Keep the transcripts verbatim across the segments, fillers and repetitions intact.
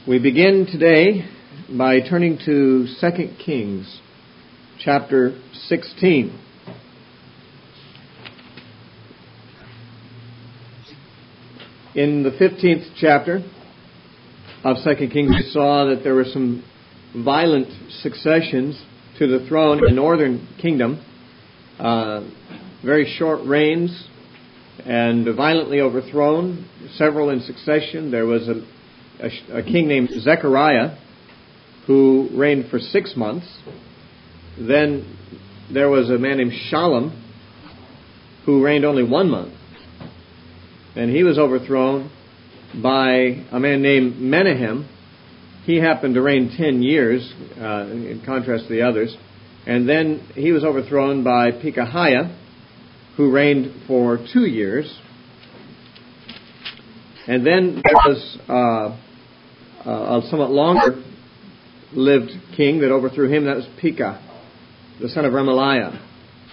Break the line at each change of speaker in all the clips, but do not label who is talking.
We begin today by turning to Second Kings, chapter sixteen. In the fifteenth chapter of Second Kings, we saw that there were some violent successions to the throne in the northern kingdom, uh, very short reigns, and violently overthrown, several in succession. There was a, a, a king named Zechariah who reigned for six months. Then there was a man named Shallum who reigned only one month. And he was overthrown by a man named Menahem. He happened to reign ten years, uh, in contrast to the others. And then he was overthrown by Pekahiah, who reigned for two years. And then there was uh, a somewhat longer-lived king that overthrew him. That was Pekah, the son of Remaliah.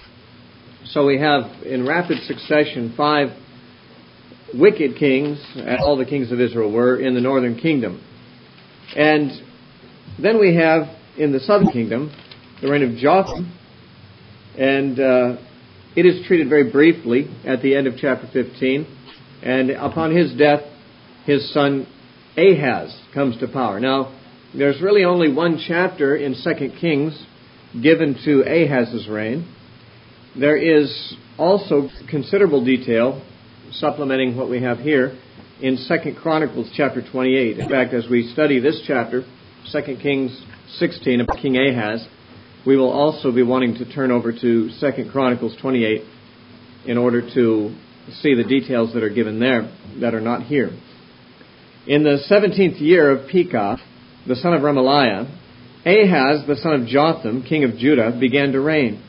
So we have, in rapid succession, five wicked kings, as all the kings of Israel were, in the northern kingdom. And then we have, in the southern kingdom, the reign of Jotham. And uh, it is treated very briefly at the end of chapter fifteen. And upon his death, his son Ahaz comes to power. Now, there's really only one chapter in Second Kings given to Ahaz's reign. There is also considerable detail supplementing what we have here in Second Chronicles chapter twenty-eight. In fact, as we study this chapter, Second Kings sixteen, about King Ahaz, we will also be wanting to turn over to Second Chronicles twenty-eight in order to see the details that are given there that are not here. In the seventeenth year of Pekah, the son of Remaliah, Ahaz, the son of Jotham, king of Judah, began to reign.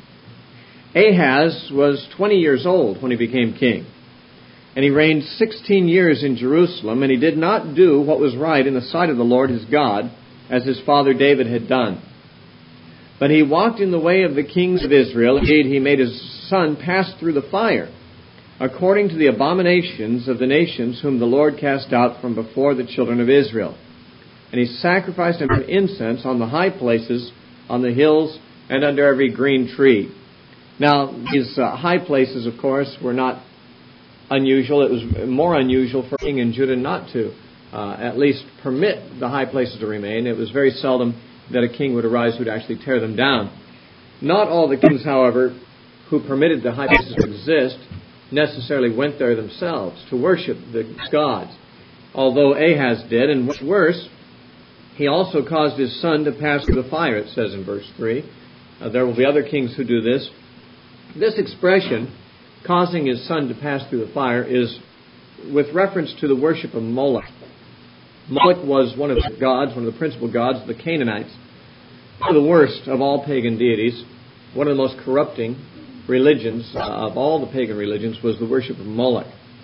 Ahaz was twenty years old when he became king. And he reigned sixteen years in Jerusalem, and he did not do what was right in the sight of the Lord his God, as his father David had done. But he walked in the way of the kings of Israel. Indeed, he made his son pass through the fire, according to the abominations of the nations whom the Lord cast out from before the children of Israel. And he sacrificed him incense on the high places, on the hills, and under every green tree. Now, these uh, high places, of course, were not unusual. It was more unusual for a king in Judah not to uh, at least permit the high places to remain. It was very seldom that a king would arise who would actually tear them down. Not all the kings, however, who permitted the high places to exist necessarily went there themselves to worship the gods, although Ahaz did, and what's worse, he also caused his son to pass through the fire, it says in verse three. Uh, there will be other kings who do this. This expression, causing his son to pass through the fire, is with reference to the worship of Moloch. Moloch was one of the gods, one of the principal gods of the Canaanites, one of the worst of all pagan deities, one of the most corrupting religions uh, of all the pagan religions was the worship of Moloch.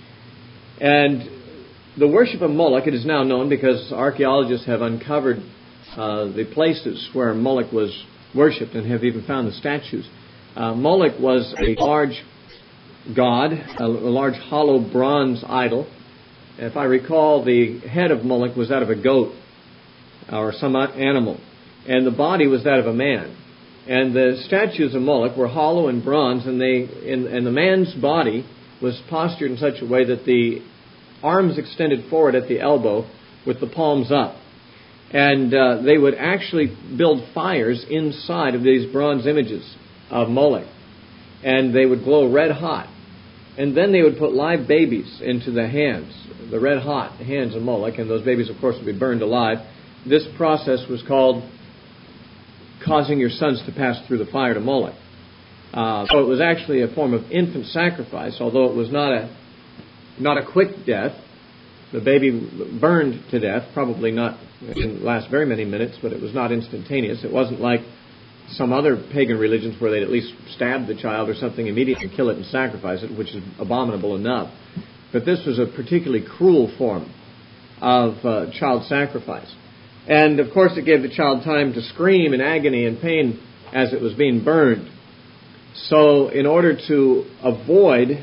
And the worship of Moloch, it is now known because archaeologists have uncovered uh, the places where Moloch was worshipped and have even found the statues. Uh, Moloch was a large god, a, a large hollow bronze idol. If I recall, the head of Moloch was that of a goat or some animal, and the body was that of a man. And the statues of Moloch were hollow and bronze, and they in, and the man's body was postured in such a way that the arms extended forward at the elbow with the palms up. And uh, they would actually build fires inside of these bronze images of Moloch, and they would glow red hot. And then they would put live babies into the hands, the red hot hands of Moloch, and those babies, of course, would be burned alive. This process was called causing your sons to pass through the fire to Moloch. Uh, so it was actually a form of infant sacrifice, although it was not a not a quick death. The baby burned to death, probably not, it didn't last very many minutes, but it was not instantaneous. It wasn't like some other pagan religions where they'd at least stab the child or something immediately, kill it and sacrifice it, which is abominable enough. But this was a particularly cruel form of uh, child sacrifice. And, of course, it gave the child time to scream in agony and pain as it was being burned. So, in order to avoid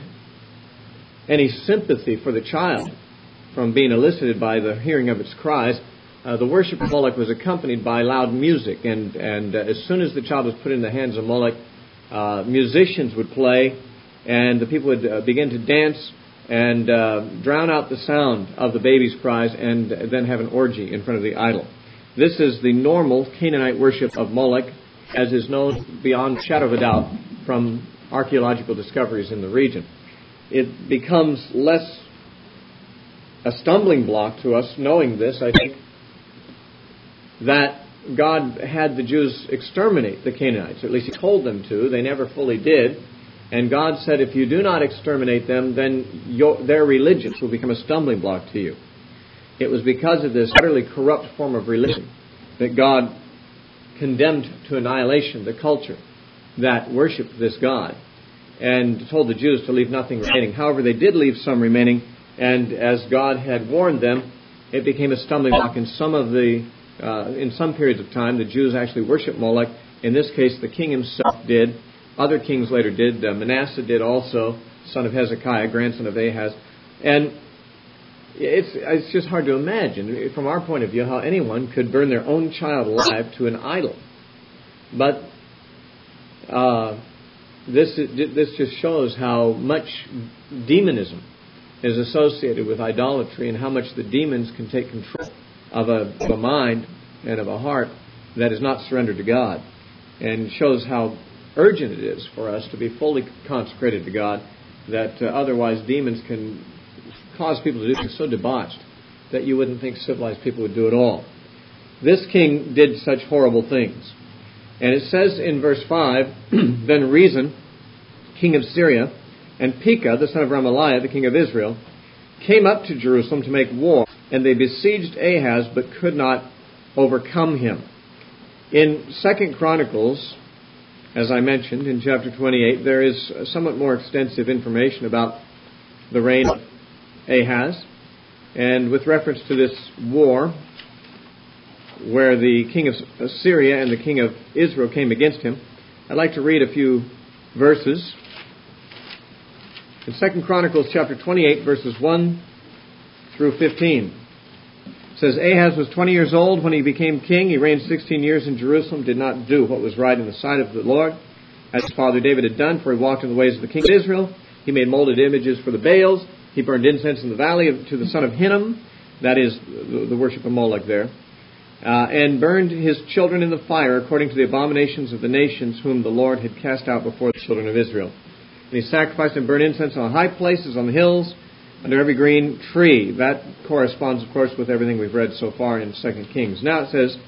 any sympathy for the child from being elicited by the hearing of its cries, uh, the worship of Moloch was accompanied by loud music. And, and uh, as soon as the child was put in the hands of Moloch, uh, musicians would play, and the people would uh, begin to dance and uh, drown out the sound of the baby's cries, and then have an orgy in front of the idol. This is the normal Canaanite worship of Moloch, as is known beyond shadow of a doubt from archaeological discoveries in the region. It becomes less a stumbling block to us knowing this, I think, that God had the Jews exterminate the Canaanites. Or at least He told them to. They never fully did. And God said, if you do not exterminate them, then your, their religions will become a stumbling block to you. It was because of this utterly corrupt form of religion that God condemned to annihilation the culture that worshipped this God, and told the Jews to leave nothing remaining. However, they did leave some remaining, and as God had warned them, it became a stumbling block. In some of the, uh, in some periods of time, the Jews actually worshipped Moloch. In this case, the king himself did. Other kings later did. Uh, Manasseh did also, son of Hezekiah, grandson of Ahaz. And it's, it's just hard to imagine, from our point of view, how anyone could burn their own child alive to an idol. But uh, this this just shows how much demonism is associated with idolatry, and how much the demons can take control of a, of a mind and of a heart that is not surrendered to God, and shows how urgent it is for us to be fully consecrated to God, that uh, otherwise demons can cause people to do things so debauched that you wouldn't think civilized people would do at all. This king did such horrible things. And it says in verse five, then Rezin, king of Syria, and Pekah, the son of Remaliah, the king of Israel, came up to Jerusalem to make war, and they besieged Ahaz, but could not overcome him. In Second Chronicles, as I mentioned, in chapter twenty-eight, there is somewhat more extensive information about the reign of Ahaz. And with reference to this war, where the king of Syria and the king of Israel came against him, I'd like to read a few verses. In Second Chronicles chapter twenty-eight, verses one through fifteen. It says, Ahaz was twenty years old when he became king. He reigned sixteen years in Jerusalem, did not do what was right in the sight of the Lord, as his father David had done, for he walked in the ways of the king of Israel. He made molded images for the Baals. He burned incense in the valley of, to the son of Hinnom, that is the, the worship of Moloch there, uh, and burned his children in the fire according to the abominations of the nations whom the Lord had cast out before the children of Israel. And he sacrificed and burned incense on high places, on the hills, under every green tree. That corresponds, of course, with everything we've read so far in Second Kings. Now it says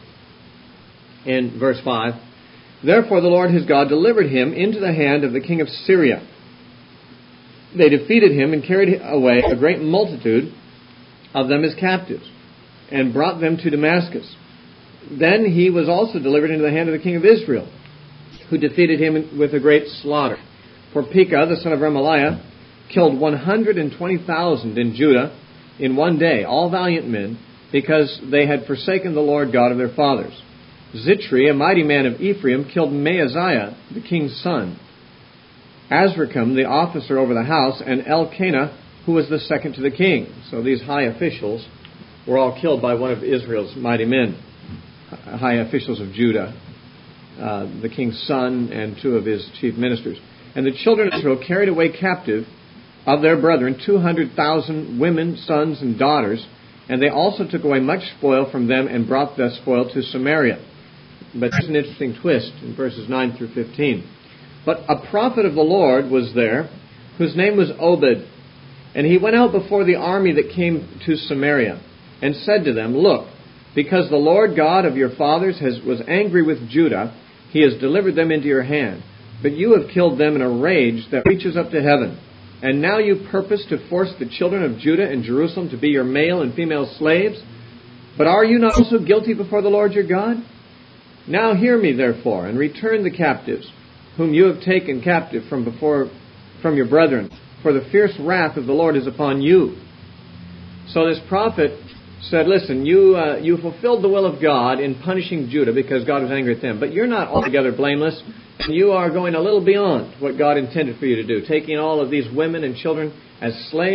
in verse five, therefore the Lord his God delivered him into the hand of the king of Syria. They defeated him and carried away a great multitude of them as captives, and brought them to Damascus. Then he was also delivered into the hand of the king of Israel, who defeated him with a great slaughter. For Pekah, the son of Remaliah, killed one hundred twenty thousand in Judah in one day, all valiant men, because they had forsaken the Lord God of their fathers. Zitri, a mighty man of Ephraim, killed Maaziah, the king's son. Azrikam, the officer over the house, and Elkanah, who was the second to the king. So these high officials were all killed by one of Israel's mighty men, high officials of Judah, uh, the king's son and two of his chief ministers. And the children of Israel carried away captive of their brethren two hundred thousand women, sons, and daughters, and they also took away much spoil from them and brought that spoil to Samaria. But there's an interesting twist in verses nine through fifteen. But a prophet of the Lord was there, whose name was Obed, and he went out before the army that came to Samaria, and said to them, look, because the Lord God of your fathers has, was angry with Judah, he has delivered them into your hand. But you have killed them in a rage that reaches up to heaven. And now you purpose to force the children of Judah and Jerusalem to be your male and female slaves? But are you not also guilty before the Lord your God? Now hear me, therefore, and return the captives, whom you have taken captive from before from your brethren, for the fierce wrath of the Lord is upon you. So this prophet said, listen, you uh, you fulfilled the will of God in punishing Judah because God was angry at them, but you're not altogether blameless, and you are going a little beyond what God intended for you to do, taking all of these women and children as slaves.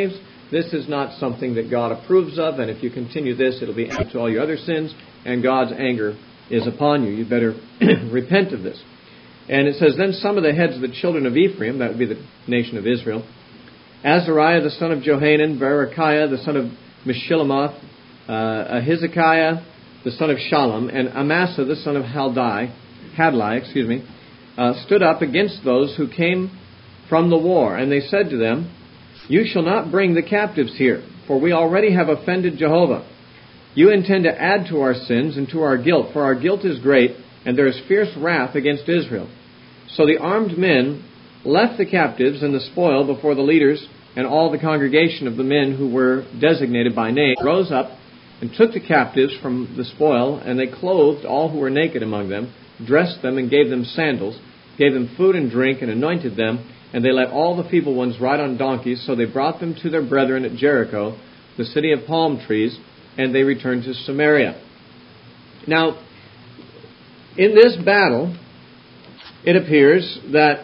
This is not something that God approves of, and if you continue this, it'll be added to all your other sins, and God's anger is upon you. You better repent of this. And it says, then some of the heads of the children of Ephraim, that would be the nation of Israel, Azariah the son of Johanan, Berechiah the son of Meshillemoth, uh, Hezekiah the son of Shallum, and Amasa the son of Haldai, Hadlai, excuse me, uh, stood up against those who came from the war. And they said to them, you shall not bring the captives here, for we already have offended Jehovah. You intend to add to our sins and to our guilt, for our guilt is great, and there is fierce wrath against Israel. So the armed men left the captives and the spoil before the leaders, and all the congregation of the men who were designated by name rose up and took the captives from the spoil, and they clothed all who were naked among them, dressed them and gave them sandals, gave them food and drink, and anointed them, and they let all the feeble ones ride on donkeys. So they brought them to their brethren at Jericho, the city of palm trees, and they returned to Samaria. Now, in this battle, it appears that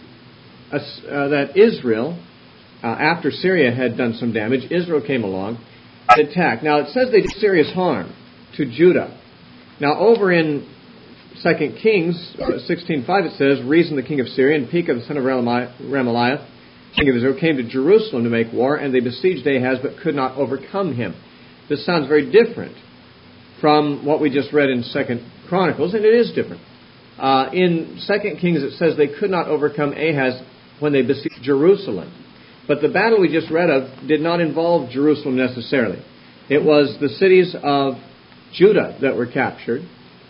uh, that Israel, uh, after Syria had done some damage, Israel came along and attacked. Now, it says they did serious harm to Judah. Now, over in Second Kings sixteen five, it says, Rezin the king of Syria and Pekah the son of Remaliah, king of Israel, came to Jerusalem to make war, and they besieged Ahaz but could not overcome him. This sounds very different from what we just read in Second Chronicles, and it is different. Uh, in Second Kings, it says they could not overcome Ahaz when they besieged Jerusalem. But the battle we just read of did not involve Jerusalem necessarily. It was the cities of Judah that were captured,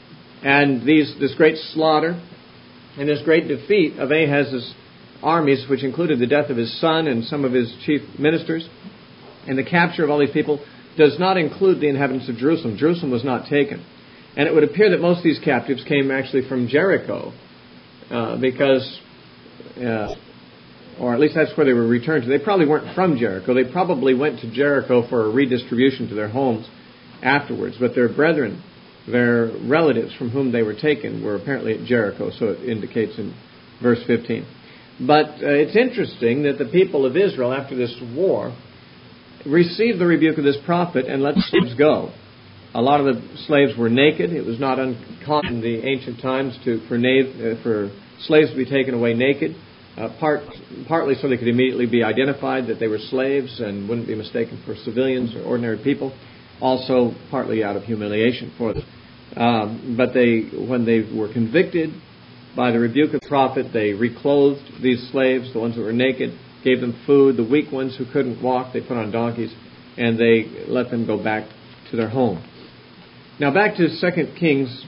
and these this great slaughter and this great defeat of Ahaz's armies, which included the death of his son and some of his chief ministers, and the capture of all these people, does not include the inhabitants of Jerusalem. Jerusalem was not taken. And it would appear that most of these captives came actually from Jericho, uh, because, uh, or at least that's where they were returned to. They probably weren't from Jericho. They probably went to Jericho for a redistribution to their homes afterwards. But their brethren, their relatives from whom they were taken, were apparently at Jericho, so it indicates in verse fifteen. But uh, it's interesting that the people of Israel, after this war, received the rebuke of this prophet and let slaves go. A lot of the slaves were naked. It was not uncommon in the ancient times to for, na- uh, for slaves to be taken away naked, uh, part, partly so they could immediately be identified that they were slaves and wouldn't be mistaken for civilians or ordinary people, also partly out of humiliation for them. Um, but they, when they were convicted by the rebuke of the prophet, they reclothed these slaves, the ones that were naked, gave them food. The weak ones who couldn't walk, they put on donkeys, and they let them go back to their home. Now back to Second Kings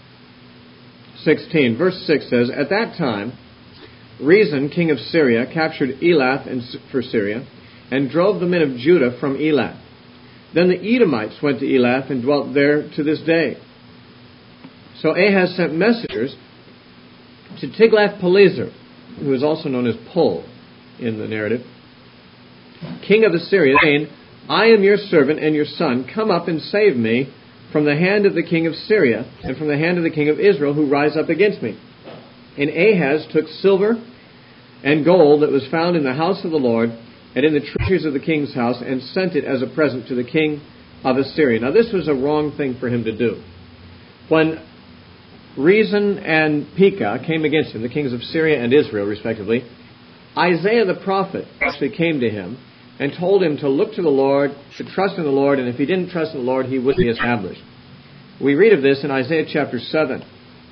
sixteen. Verse six says, At that time, Rezin, king of Syria, captured Elath for Syria, and drove the men of Judah from Elath. Then the Edomites went to Elath and dwelt there to this day. So Ahaz sent messengers to Tiglath-Pileser, who is also known as Pul in the narrative, king of Assyria, saying, I am your servant and your son. Come up and save me from the hand of the king of Syria and from the hand of the king of Israel who rise up against me. And Ahaz took silver and gold that was found in the house of the Lord and in the treasures of the king's house and sent it as a present to the king of Assyria. Now this was a wrong thing for him to do. When Rezin and Pekah came against him, the kings of Syria and Israel respectively, Isaiah the prophet actually came to him and told him to look to the Lord, to trust in the Lord, and if he didn't trust in the Lord, he wouldn't be established. We read of this in Isaiah chapter seven.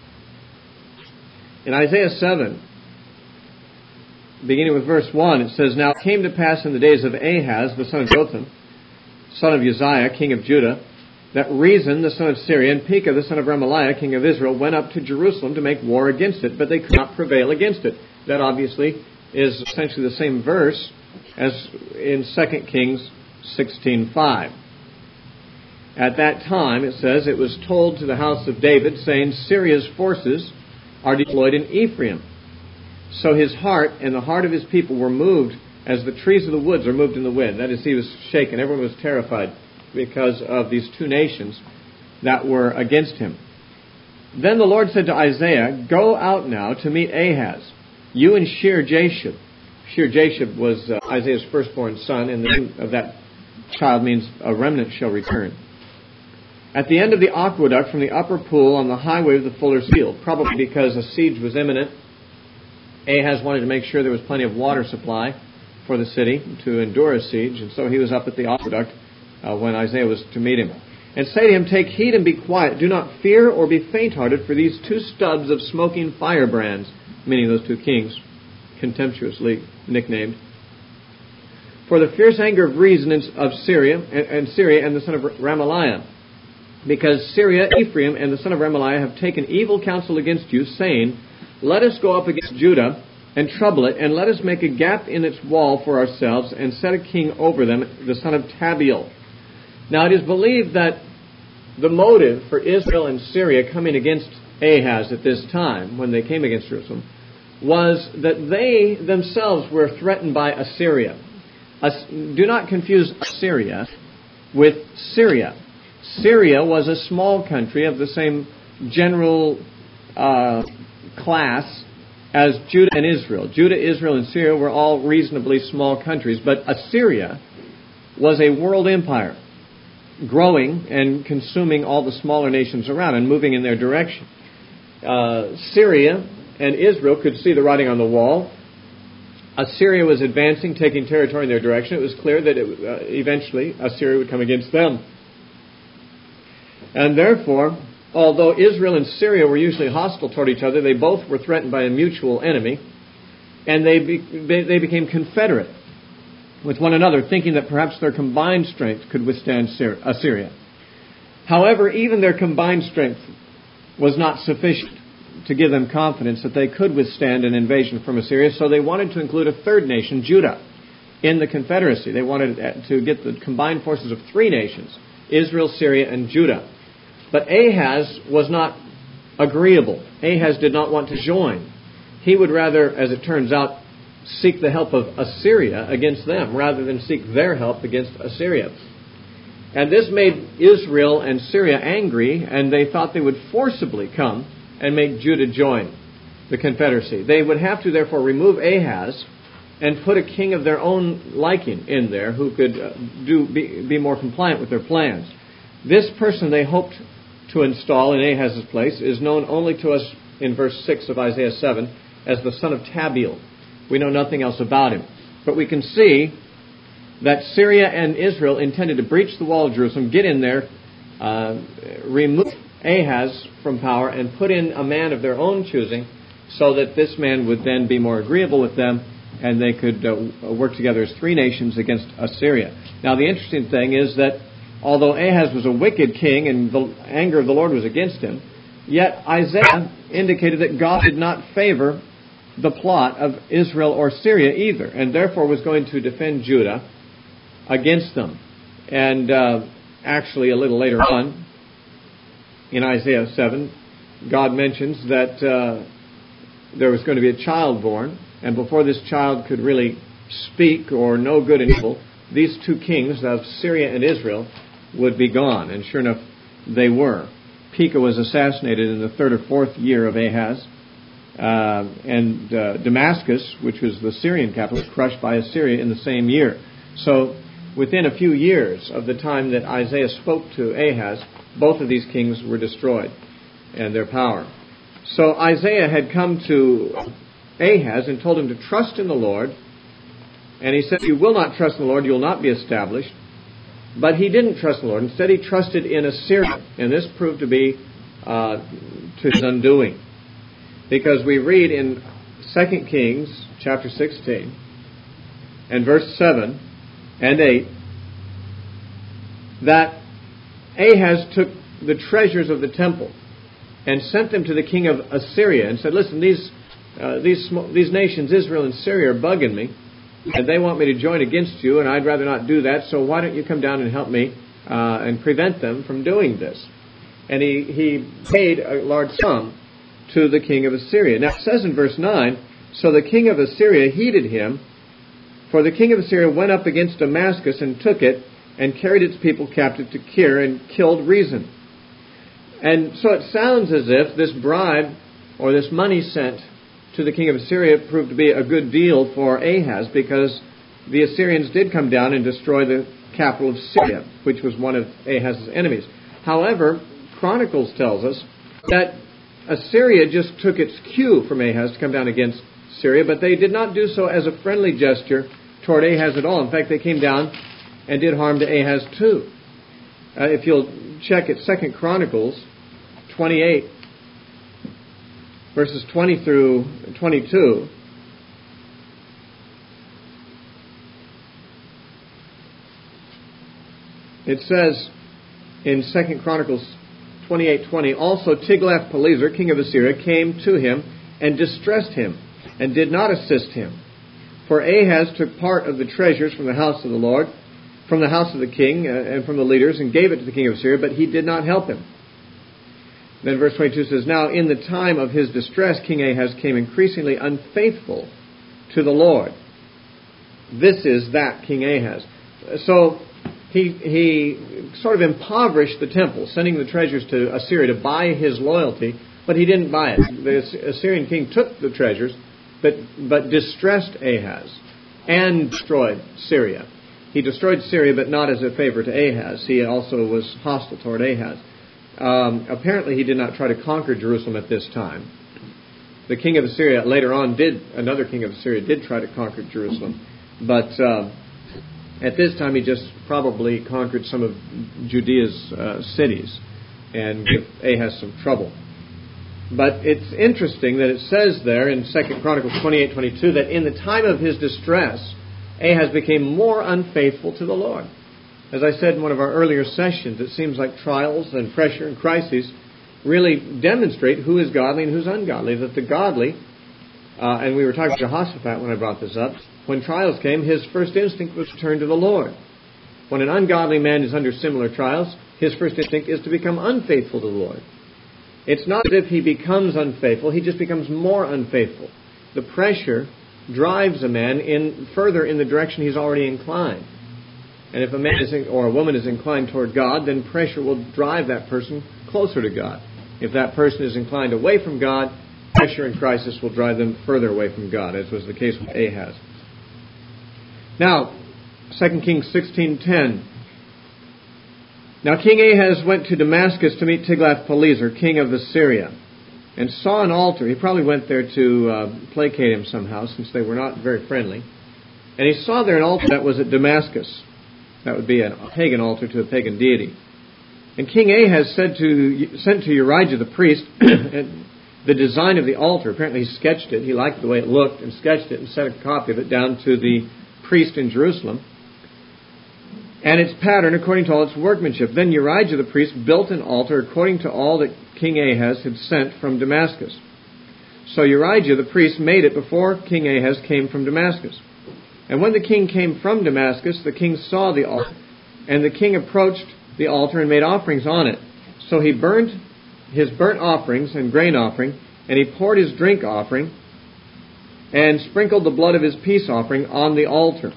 In Isaiah seven, beginning with verse one, it says, Now it came to pass in the days of Ahaz, the son of Jotham, son of Uzziah, king of Judah, that Rezin, the son of Syria, and Pekah, the son of Remaliah, king of Israel, went up to Jerusalem to make war against it, but they could not prevail against it. That obviously is essentially the same verse as in Second Kings sixteen five. At that time, it says, it was told to the house of David, saying, Syria's forces are deployed in Ephraim. So his heart and the heart of his people were moved as the trees of the woods are moved in the wind. That is, he was shaken. Everyone was terrified because of these two nations that were against him. Then the Lord said to Isaiah, Go out now to meet Ahaz, you and Shear-Jashub, Shear-Jashub was uh, Isaiah's firstborn son, and the name of that child means a remnant shall return. At the end of the aqueduct from the upper pool on the highway of the fuller's field, probably because a siege was imminent, Ahaz wanted to make sure there was plenty of water supply for the city to endure a siege, and so he was up at the aqueduct uh, when Isaiah was to meet him. And say to him, take heed and be quiet. Do not fear or be faint-hearted for these two stubs of smoking firebrands, meaning those two kings, contemptuously nicknamed. For the fierce anger of Rezin of Syria and, and Syria and the son of Remaliah, because Syria, Ephraim, and the son of Remaliah have taken evil counsel against you, saying, let us go up against Judah and trouble it, and let us make a gap in its wall for ourselves, and set a king over them, the son of Tabiel. Now it is believed that the motive for Israel and Syria coming against Ahaz at this time, when they came against Jerusalem, was that they themselves were threatened by Assyria. As, do not confuse Assyria with Syria. Syria was a small country of the same general uh, class as Judah and Israel. Judah, Israel, and Syria were all reasonably small countries, but Assyria was a world empire, growing and consuming all the smaller nations around and moving in their direction. Uh, Syria and Israel could see the writing on the wall. Assyria was advancing, taking territory in their direction. It was clear that it, uh, eventually Assyria would come against them. And therefore, although Israel and Syria were usually hostile toward each other, they both were threatened by a mutual enemy, and they be, they, they became confederate with one another, thinking that perhaps their combined strength could withstand Assyria. However, even their combined strength was not sufficient to give them confidence that they could withstand an invasion from Assyria, so they wanted to include a third nation, Judah, in the confederacy. They wanted to get the combined forces of three nations, Israel, Syria, and Judah. But Ahaz was not agreeable. Ahaz did not want to join. He would rather, as it turns out, seek the help of Assyria against them rather than seek their help against Assyria. And this made Israel and Syria angry, and they thought they would forcibly come and make Judah join the confederacy. They would have to, therefore, remove Ahaz and put a king of their own liking in there who could uh, do be, be more compliant with their plans. This person they hoped to install in Ahaz's place is known only to us in verse six of Isaiah seven as the son of Tabiel. We know nothing else about him. But we can see that Syria and Israel intended to breach the wall of Jerusalem, get in there, uh, remove Ahaz from power, and put in a man of their own choosing so that this man would then be more agreeable with them and they could uh, work together as three nations against Assyria. Now, the interesting thing is that although Ahaz was a wicked king and the anger of the Lord was against him, yet Isaiah indicated that God did not favor the plot of Israel or Syria either, and therefore was going to defend Judah against them. And uh, actually, a little later on, in Isaiah seven, God mentions that uh, there was going to be a child born, and before this child could really speak or know good and evil, these two kings of Syria and Israel would be gone. And sure enough, they were. Pekah was assassinated in the third or fourth year of Ahaz, uh, and uh, Damascus, which was the Syrian capital, was crushed by Assyria in the same year. So within a few years of the time that Isaiah spoke to Ahaz, both of these kings were destroyed and their power. So Isaiah had come to Ahaz and told him to trust in the Lord. And he said, you will not trust in the Lord, you will not be established. But he didn't trust the Lord. Instead, he trusted in Assyria. And this proved to be uh, to his undoing. Because we read in Second Kings chapter sixteen and verse seven and eight that Ahaz took the treasures of the temple and sent them to the king of Assyria and said, listen, these uh, these sm- these nations, Israel and Syria, are bugging me, and they want me to join against you, and I'd rather not do that, so why don't you come down and help me uh, and prevent them from doing this? And he, he paid a large sum to the king of Assyria. Now it says in verse nine, so the king of Assyria heeded him, for the king of Assyria went up against Damascus and took it, and carried its people captive to Kir, and killed Rezin. And so it sounds as if this bribe, or this money sent to the king of Assyria proved to be a good deal for Ahaz, because the Assyrians did come down and destroy the capital of Syria, which was one of Ahaz's enemies. However, Chronicles tells us that Assyria just took its cue from Ahaz to come down against Syria, but they did not do so as a friendly gesture toward Ahaz at all. In fact, they came down and did harm to Ahaz too. Uh, if you'll check at Second Chronicles twenty-eight, verses twenty through twenty-two, it says in Second Chronicles twenty-eight twenty, also Tiglath-Pileser, king of Assyria, came to him and distressed him, and did not assist him. For Ahaz took part of the treasures from the house of the Lord, from the house of the king, uh, and from the leaders, and gave it to the king of Assyria, but he did not help him. Then verse twenty-two says, now in the time of his distress, King Ahaz came increasingly unfaithful to the Lord. This is that King Ahaz. So he he sort of impoverished the temple, sending the treasures to Assyria to buy his loyalty, but he didn't buy it. The Assyrian king took the treasures, but but distressed Ahaz and destroyed Syria. He destroyed Syria, but not as a favor to Ahaz. He also was hostile toward Ahaz. Um, apparently, he did not try to conquer Jerusalem at this time. The king of Assyria later on did, another king of Assyria did try to conquer Jerusalem, but uh, at this time he just probably conquered some of Judea's uh, cities and gave Ahaz some trouble. But it's interesting that it says there in Second Chronicles twenty-eight twenty-two that in the time of his distress, Ahaz became more unfaithful to the Lord. As I said in one of our earlier sessions, it seems like trials and pressure and crises really demonstrate who is godly and who's ungodly. That the godly, uh, and we were talking to Jehoshaphat when I brought this up, when trials came, his first instinct was to turn to the Lord. When an ungodly man is under similar trials, his first instinct is to become unfaithful to the Lord. It's not as if he becomes unfaithful, he just becomes more unfaithful. The pressure drives a man in further in the direction he's already inclined. And if a man is in, or a woman is inclined toward God, then pressure will drive that person closer to God. If that person is inclined away from God, pressure and crisis will drive them further away from God, as was the case with Ahaz. Now, Second Kings sixteen ten. Now King Ahaz went to Damascus to meet Tiglath-Pileser, king of Assyria, and saw an altar. He probably went there to uh, placate him somehow, since they were not very friendly. And he saw there an altar that was at Damascus. That would be a pagan altar to a pagan deity. And King Ahaz said to, sent to Urijah the priest the design of the altar. Apparently he sketched it. He liked the way it looked and sketched it and sent a copy of it down to the priest in Jerusalem. And its pattern according to all its workmanship. Then Urijah the priest built an altar according to all that King Ahaz had sent from Damascus. So Urijah the priest made it before King Ahaz came from Damascus. And when the king came from Damascus, the king saw the altar, and the king approached the altar and made offerings on it. So he burned his burnt offerings and grain offering, and he poured his drink offering, and sprinkled the blood of his peace offering on the altar.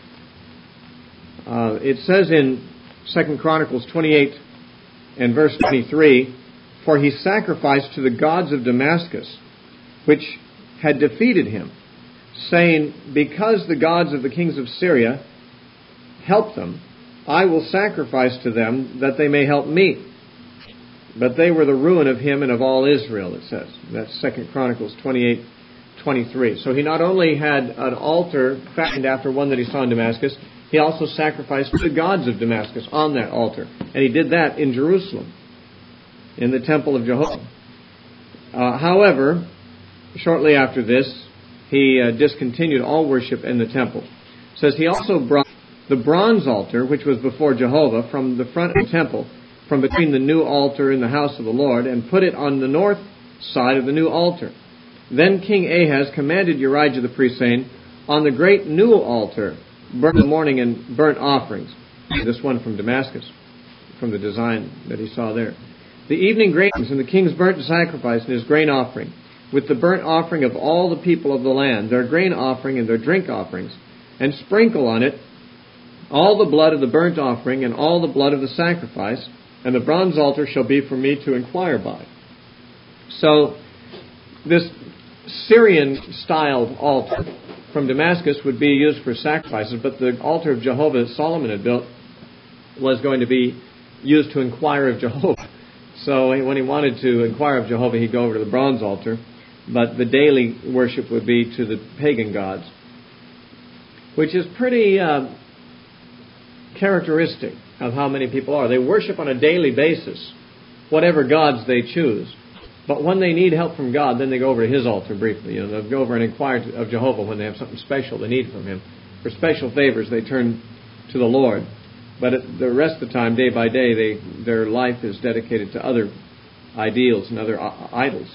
Uh, it says in Second Chronicles twenty-eight and verse twenty-three, for he sacrificed to the gods of Damascus, which had defeated him, saying, because the gods of the kings of Syria helped them, I will sacrifice to them that they may help me. But they were the ruin of him and of all Israel, it says. That's Second Chronicles twenty-eight twenty-three. So he not only had an altar fashioned after one that he saw in Damascus, he also sacrificed to the gods of Damascus on that altar. And he did that in Jerusalem, in the temple of Jehovah. Uh, however, shortly after this, he uh, discontinued all worship in the temple. It says he also brought the bronze altar, which was before Jehovah, from the front of the temple, from between the new altar and the house of the Lord, and put it on the north side of the new altar. Then King Ahaz commanded Urijah the priest, saying, on the great new altar, burn the morning and burnt offerings. This one from Damascus, from the design that he saw there. The evening grains and the king's burnt sacrifice and his grain offering, with the burnt offering of all the people of the land, their grain offering and their drink offerings, and sprinkle on it all the blood of the burnt offering and all the blood of the sacrifice, and the bronze altar shall be for me to inquire by. So, this Syrian-styled altar from Damascus would be used for sacrifices, but the altar of Jehovah that Solomon had built was going to be used to inquire of Jehovah. So when he wanted to inquire of Jehovah, he'd go over to the bronze altar, but the daily worship would be to the pagan gods, which is pretty uh, characteristic of how many people are. They worship on a daily basis, whatever gods they choose. But when they need help from God, then they go over to His altar briefly. You know, they'll go over and inquire of Jehovah when they have something special they need from Him. For special favors, they turn to the Lord. But the rest of the time, day by day, they, their life is dedicated to other ideals and other idols.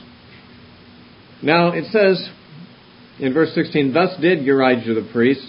Now, it says in verse sixteen, "Thus did Urijah the priest,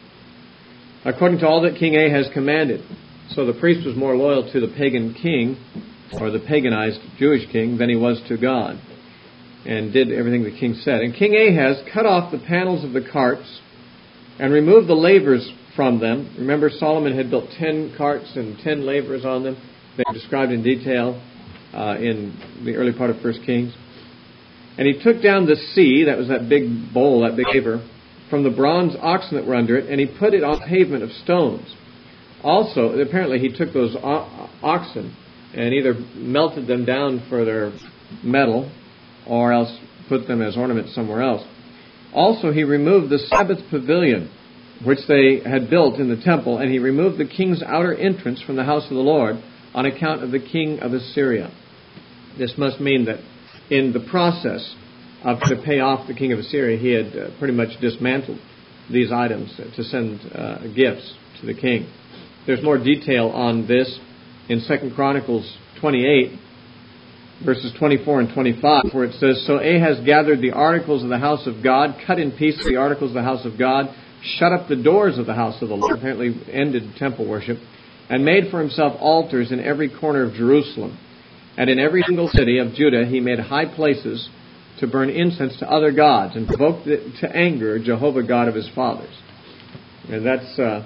according to all that King Ahaz commanded." So the priest was more loyal to the pagan king, or the paganized Jewish king, than he was to God, and did everything the king said. And King Ahaz cut off the panels of the carts and removed the lavers from them. Remember, Solomon had built ten carts and ten lavers on them. They're described in detail uh, in the early part of First Kings. And he took down the sea, that was that big bowl, that big laver, from the bronze oxen that were under it, and he put it on a pavement of stones. Also, apparently he took those o- oxen and either melted them down for their metal or else put them as ornaments somewhere else. Also, he removed the Sabbath pavilion, which they had built in the temple, and he removed the king's outer entrance from the house of the Lord on account of the king of Assyria. This must mean that in the process of to pay off the king of Assyria, he had uh, pretty much dismantled these items to send uh, gifts to the king. There's more detail on this in Second Chronicles twenty-eight, verses twenty-four and twenty-five, where it says, "So Ahaz gathered the articles of the house of God, cut in pieces the articles of the house of God, shut up the doors of the house of the Lord," apparently ended temple worship, "and made for himself altars in every corner of Jerusalem. And in every single city of Judah he made high places to burn incense to other gods, and provoked to anger Jehovah God of his fathers." And that's uh,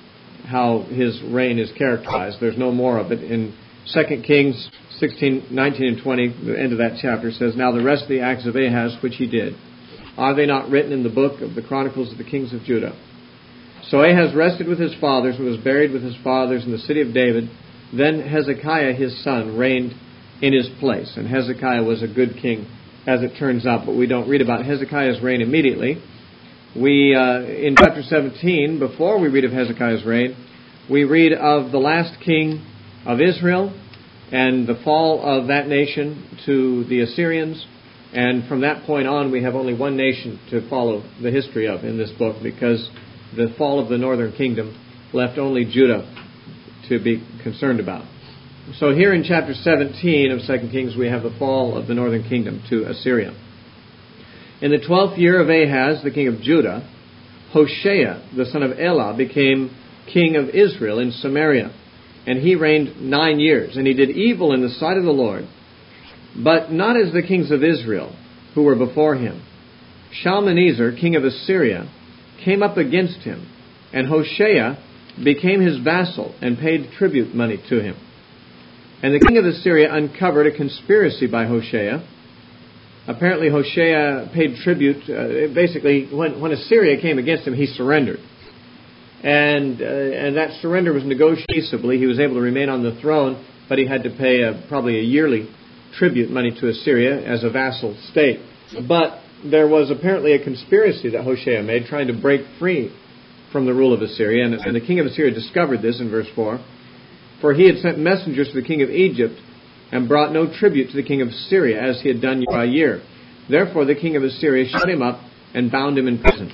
how his reign is characterized. There's no more of it. In Second Kings sixteen, nineteen, and twenty, the end of that chapter says, "Now the rest of the acts of Ahaz which he did, are they not written in the book of the Chronicles of the kings of Judah? So Ahaz rested with his fathers and was buried with his fathers in the city of David. Then Hezekiah his son reigned in his place." And Hezekiah was a good king, as it turns out, but we don't read about Hezekiah's reign immediately. We, uh, in chapter seventeen, before we read of Hezekiah's reign, we read of the last king of Israel and the fall of that nation to the Assyrians. And from that point on, we have only one nation to follow the history of in this book, because the fall of the northern kingdom left only Judah to be concerned about. So here in chapter seventeen of Second Kings, we have the fall of the northern kingdom to Assyria. In the twelfth year of Ahaz, the king of Judah, Hoshea, the son of Elah, became king of Israel in Samaria. And he reigned nine years. And he did evil in the sight of the Lord, but not as the kings of Israel who were before him. Shalmaneser, king of Assyria, came up against him, and Hoshea became his vassal and paid tribute money to him. And the king of Assyria uncovered a conspiracy by Hoshea. Apparently Hoshea paid tribute. Uh, basically, when, when Assyria came against him, he surrendered. And uh, and that surrender was negotiated peaceably. He was able to remain on the throne, but he had to pay a, probably a yearly tribute money to Assyria as a vassal state. But there was apparently a conspiracy that Hoshea made, trying to break free from the rule of Assyria. And, and the king of Assyria discovered this in verse four. "For he had sent messengers to the king of Egypt, and brought no tribute to the king of Syria, as he had done year by year. Therefore the king of Assyria shut him up and bound him in prison."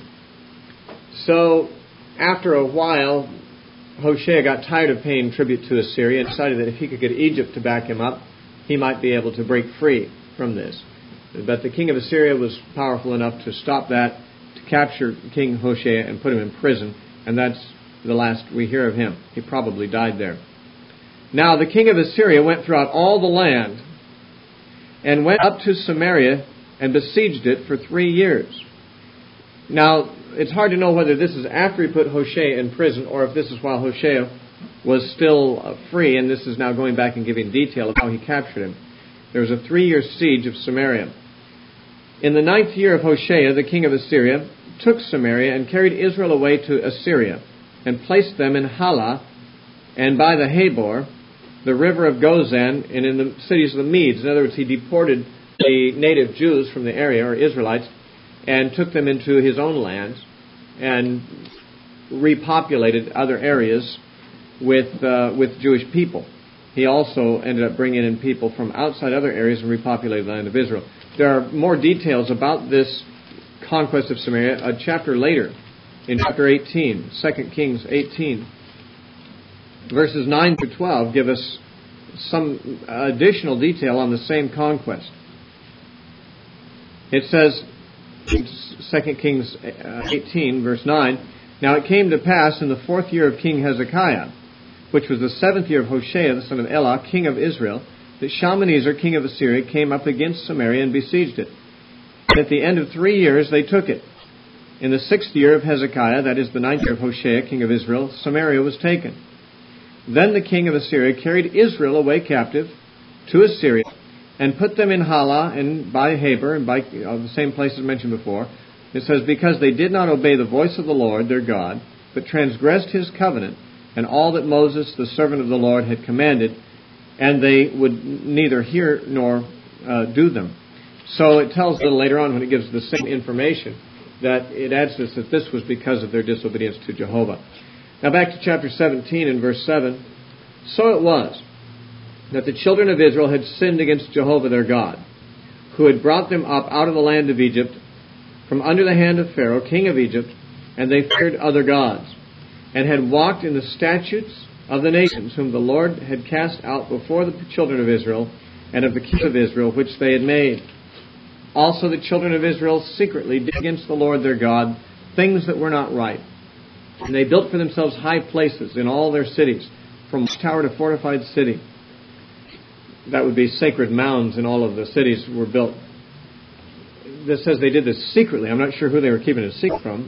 So, after a while, Hoshea got tired of paying tribute to Assyria and decided that if he could get Egypt to back him up, he might be able to break free from this. But the king of Assyria was powerful enough to stop that, to capture King Hoshea and put him in prison, and that's the last we hear of him. He probably died there. Now the king of Assyria went throughout all the land and went up to Samaria and besieged it for three years. Now, it's hard to know whether this is after he put Hoshea in prison or if this is while Hoshea was still free, and this is now going back and giving detail of how he captured him. There was a three-year siege of Samaria. In the ninth year of Hoshea, the king of Assyria took Samaria and carried Israel away to Assyria, and placed them in Halah and by the Habor, the river of Gozan, and in the cities of the Medes. In other words, he deported the native Jews from the area, or Israelites, and took them into his own lands and repopulated other areas with uh, with Jewish people. He also ended up bringing in people from outside other areas and repopulated the land of Israel. There are more details about this conquest of Samaria a chapter later, in chapter eighteen, Second Kings eighteen. Verses nine through twelve give us some additional detail on the same conquest. It says, Second Kings eighteen, verse nine, "Now it came to pass in the fourth year of King Hezekiah, which was the seventh year of Hoshea, the son of Elah, king of Israel, that Shalmaneser, king of Assyria, came up against Samaria and besieged it. And at the end of three years they took it. In the sixth year of Hezekiah, that is the ninth year of Hoshea, king of Israel, Samaria was taken. Then the king of Assyria carried Israel away captive to Assyria, and put them in Halah and by Habor, and by uh, the same places mentioned before. It says, because they did not obey the voice of the Lord their God, but transgressed his covenant, and all that Moses, the servant of the Lord, had commanded, and they would neither hear nor uh, do them." So it tells a little later on, when it gives the same information, that it adds this, that this was because of their disobedience to Jehovah. Now back to chapter seventeen and verse seven. "So it was that the children of Israel had sinned against Jehovah their God, who had brought them up out of the land of Egypt, from under the hand of Pharaoh, king of Egypt, and they feared other gods, and had walked in the statutes of the nations whom the Lord had cast out before the children of Israel, and of the kings of Israel, which they had made. Also the children of Israel secretly did against the Lord their God things that were not right. And they built for themselves high places in all their cities, from watchtower to fortified city." That would be sacred mounds in all of the cities were built. This says they did this secretly. I'm not sure who they were keeping it secret from.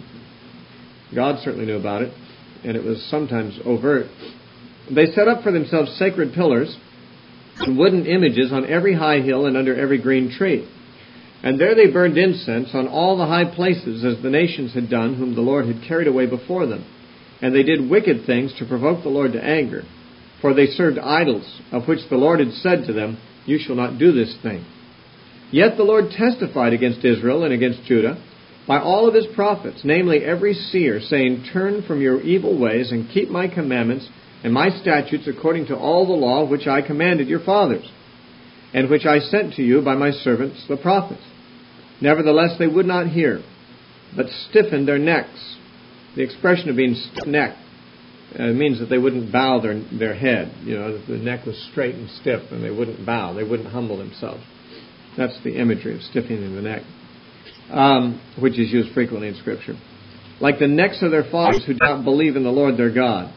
God certainly knew about it, and it was sometimes overt. "They set up for themselves sacred pillars and wooden images on every high hill and under every green tree. And there they burned incense on all the high places, as the nations had done, whom the Lord had carried away before them. And they did wicked things to provoke the Lord to anger. For they served idols, of which the Lord had said to them, 'You shall not do this thing.' Yet the Lord testified against Israel and against Judah by all of his prophets, namely every seer, saying, 'Turn from your evil ways and keep my commandments and my statutes according to all the law which I commanded your fathers, and which I sent to you by my servants the prophets. Nevertheless they would not hear, but stiffened their necks.'" The expression of being stiff-necked uh, means that they wouldn't bow their their head. You know, that the neck was straight and stiff, and they wouldn't bow. They wouldn't humble themselves. That's the imagery of stiffening the neck, um, which is used frequently in Scripture. "Like the necks of their fathers who did not believe in the Lord their God.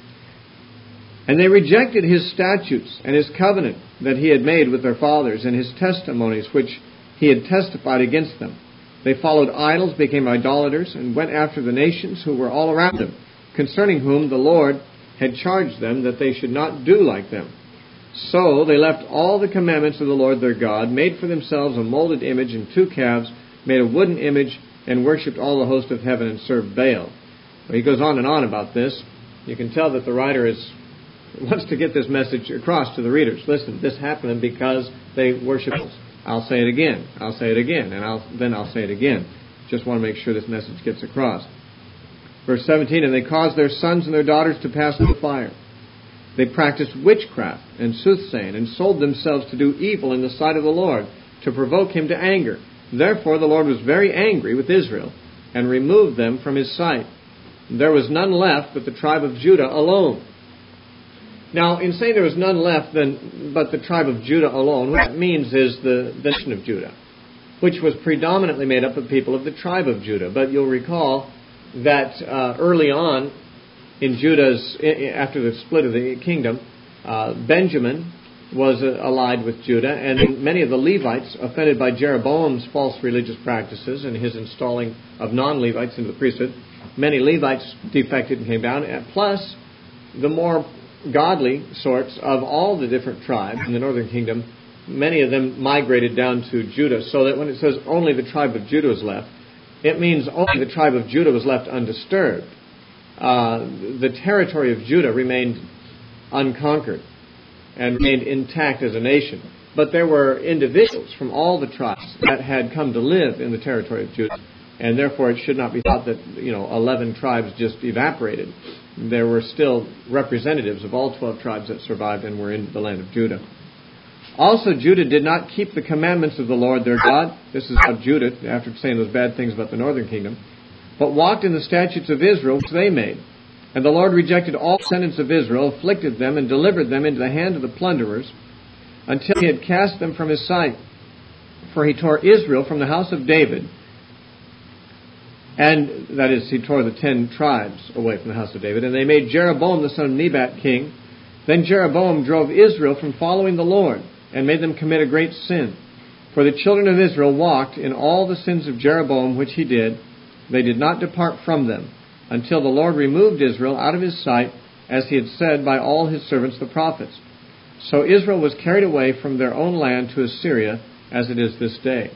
And they rejected his statutes and his covenant that he had made with their fathers, and his testimonies which he had testified against them. They followed idols, became idolaters, and went after the nations who were all around them, concerning whom the Lord had charged them that they should not do like them. So they left all the commandments of the Lord their God, made for themselves a molded image and two calves, made a wooden image, and worshipped all the host of heaven and served Baal." Well, he goes on and on about this. You can tell that the writer is wants to get this message across to the readers. Listen, this happened because they worshipped. I'll say it again. I'll say it again. And I'll, then I'll say it again. Just want to make sure this message gets across. Verse seventeen, "And they caused their sons and their daughters to pass through the fire. They practiced witchcraft and soothsaying, and sold themselves to do evil in the sight of the Lord, to provoke him to anger. Therefore the Lord was very angry with Israel, and removed them from his sight. There was none left but the tribe of Judah alone." Now, in saying there was none left then but the tribe of Judah alone, what that means is the, the nation of Judah, which was predominantly made up of people of the tribe of Judah. But you'll recall that uh, early on in Judah's, after the split of the kingdom, uh, Benjamin was uh, allied with Judah, and many of the Levites, offended by Jeroboam's false religious practices and his installing of non-Levites into the priesthood, many Levites defected and came down, plus the more godly sorts of all the different tribes in the northern kingdom many of them migrated down to Judah, so that when it says only the tribe of Judah was left, it means only the tribe of Judah was left undisturbed. Uh, the territory of Judah remained unconquered and remained intact as a nation. But there were individuals from all the tribes that had come to live in the territory of Judah, and therefore it should not be thought that, you know, eleven tribes just evaporated. There were still representatives of all twelve tribes that survived and were in the land of Judah. Also, Judah did not keep the commandments of the Lord their God. This is how Judah, after saying those bad things about the northern kingdom, but walked in the statutes of Israel which they made. And the Lord rejected all descendants of Israel, afflicted them, and delivered them into the hand of the plunderers, until he had cast them from his sight. For he tore Israel from the house of David, and that is, he tore the ten tribes away from the house of David, and they made Jeroboam the son of Nebat king. Then Jeroboam drove Israel from following the Lord, and made them commit a great sin. For the children of Israel walked in all the sins of Jeroboam which he did. They did not depart from them, until the Lord removed Israel out of his sight, as he had said by all his servants the prophets. So Israel was carried away from their own land to Assyria, as it is this day.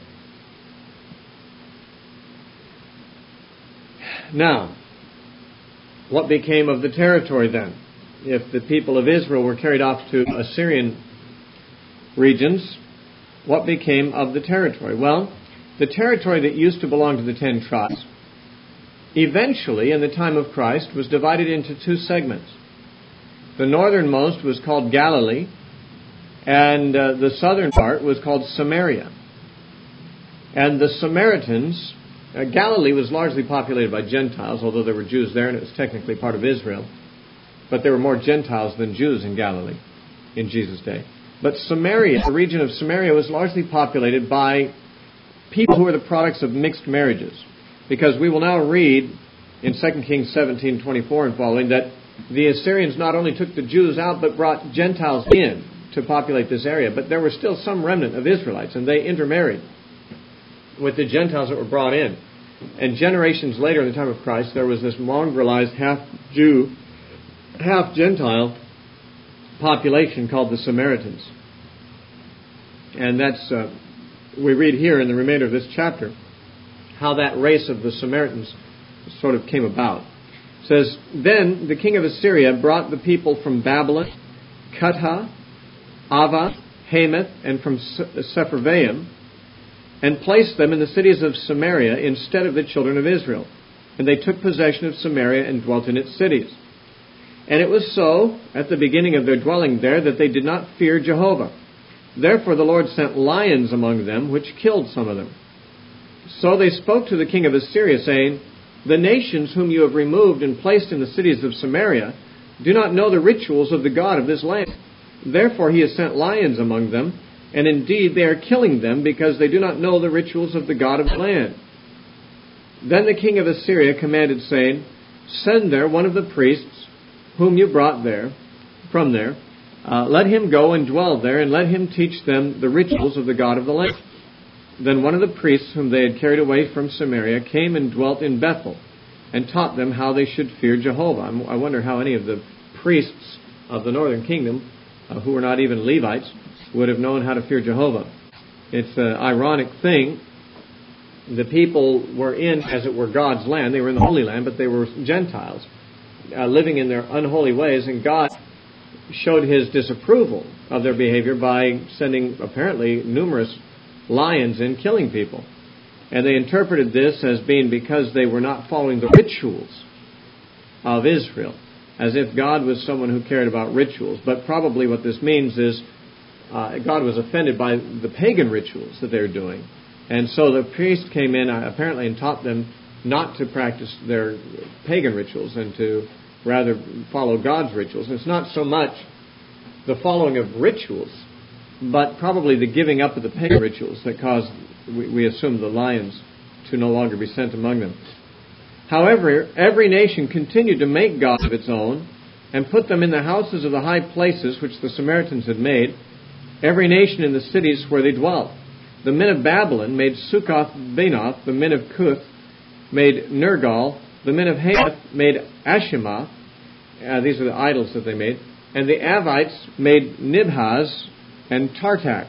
Now, what became of the territory then? If the people of Israel were carried off to Assyrian regions, what became of the territory? Well, the territory that used to belong to the ten tribes, eventually, in the time of Christ, was divided into two segments. The northernmost was called Galilee, and uh, the southern part was called Samaria. And the Samaritans, uh, Galilee was largely populated by Gentiles, although there were Jews there, and it was technically part of Israel. But there were more Gentiles than Jews in Galilee in Jesus' day. But Samaria, the region of Samaria, was largely populated by people who were the products of mixed marriages. Because we will now read in Second Kings seventeen twenty-four and following that the Assyrians not only took the Jews out, but brought Gentiles in to populate this area. But there were still some remnant of Israelites, and they intermarried with the Gentiles that were brought in. And generations later, in the time of Christ, there was this mongrelized half-Jew, half-Gentile population called the Samaritans. And that's, uh, we read here in the remainder of this chapter, how that race of the Samaritans sort of came about. It says, Then the king of Assyria brought the people from Babylon, Cutha, Ava, Hamath, and from Sepharvaim, and placed them in the cities of Samaria instead of the children of Israel. And they took possession of Samaria and dwelt in its cities. And it was so, at the beginning of their dwelling there, that they did not fear Jehovah. Therefore the Lord sent lions among them, which killed some of them. So they spoke to the king of Assyria, saying, The nations whom you have removed and placed in the cities of Samaria do not know the rituals of the God of this land. Therefore he has sent lions among them, and indeed they are killing them, because they do not know the rituals of the God of the land. Then the king of Assyria commanded, saying, Send there one of the priests whom you brought there, from there. Uh, let him go and dwell there, and let him teach them the rituals of the God of the land. Then one of the priests whom they had carried away from Samaria came and dwelt in Bethel, and taught them how they should fear Jehovah. I wonder how any of the priests of the northern kingdom, uh, who were not even Levites, would have known how to fear Jehovah. It's an ironic thing. The people were in, as it were, God's land. They were in the Holy Land, but they were Gentiles, uh, living in their unholy ways, and God showed his disapproval of their behavior by sending, apparently, numerous lions in, killing people. And they interpreted this as being because they were not following the rituals of Israel, as if God was someone who cared about rituals. But probably what this means is uh, God was offended by the pagan rituals that they were doing. And so the priest came in, uh, apparently, and taught them not to practice their pagan rituals and to rather follow God's rituals. And it's not so much the following of rituals, but probably the giving up of the pagan rituals that caused, we, we assume, the lions to no longer be sent among them. However, every nation continued to make gods of its own and put them in the houses of the high places which the Samaritans had made, every nation in the cities where they dwelt. The men of Babylon made Succoth-Benoth, the men of Cuth made Nergal, the men of Hamath made Ashima, uh, these are the idols that they made, and the Avites made Nibhaz and Tartak.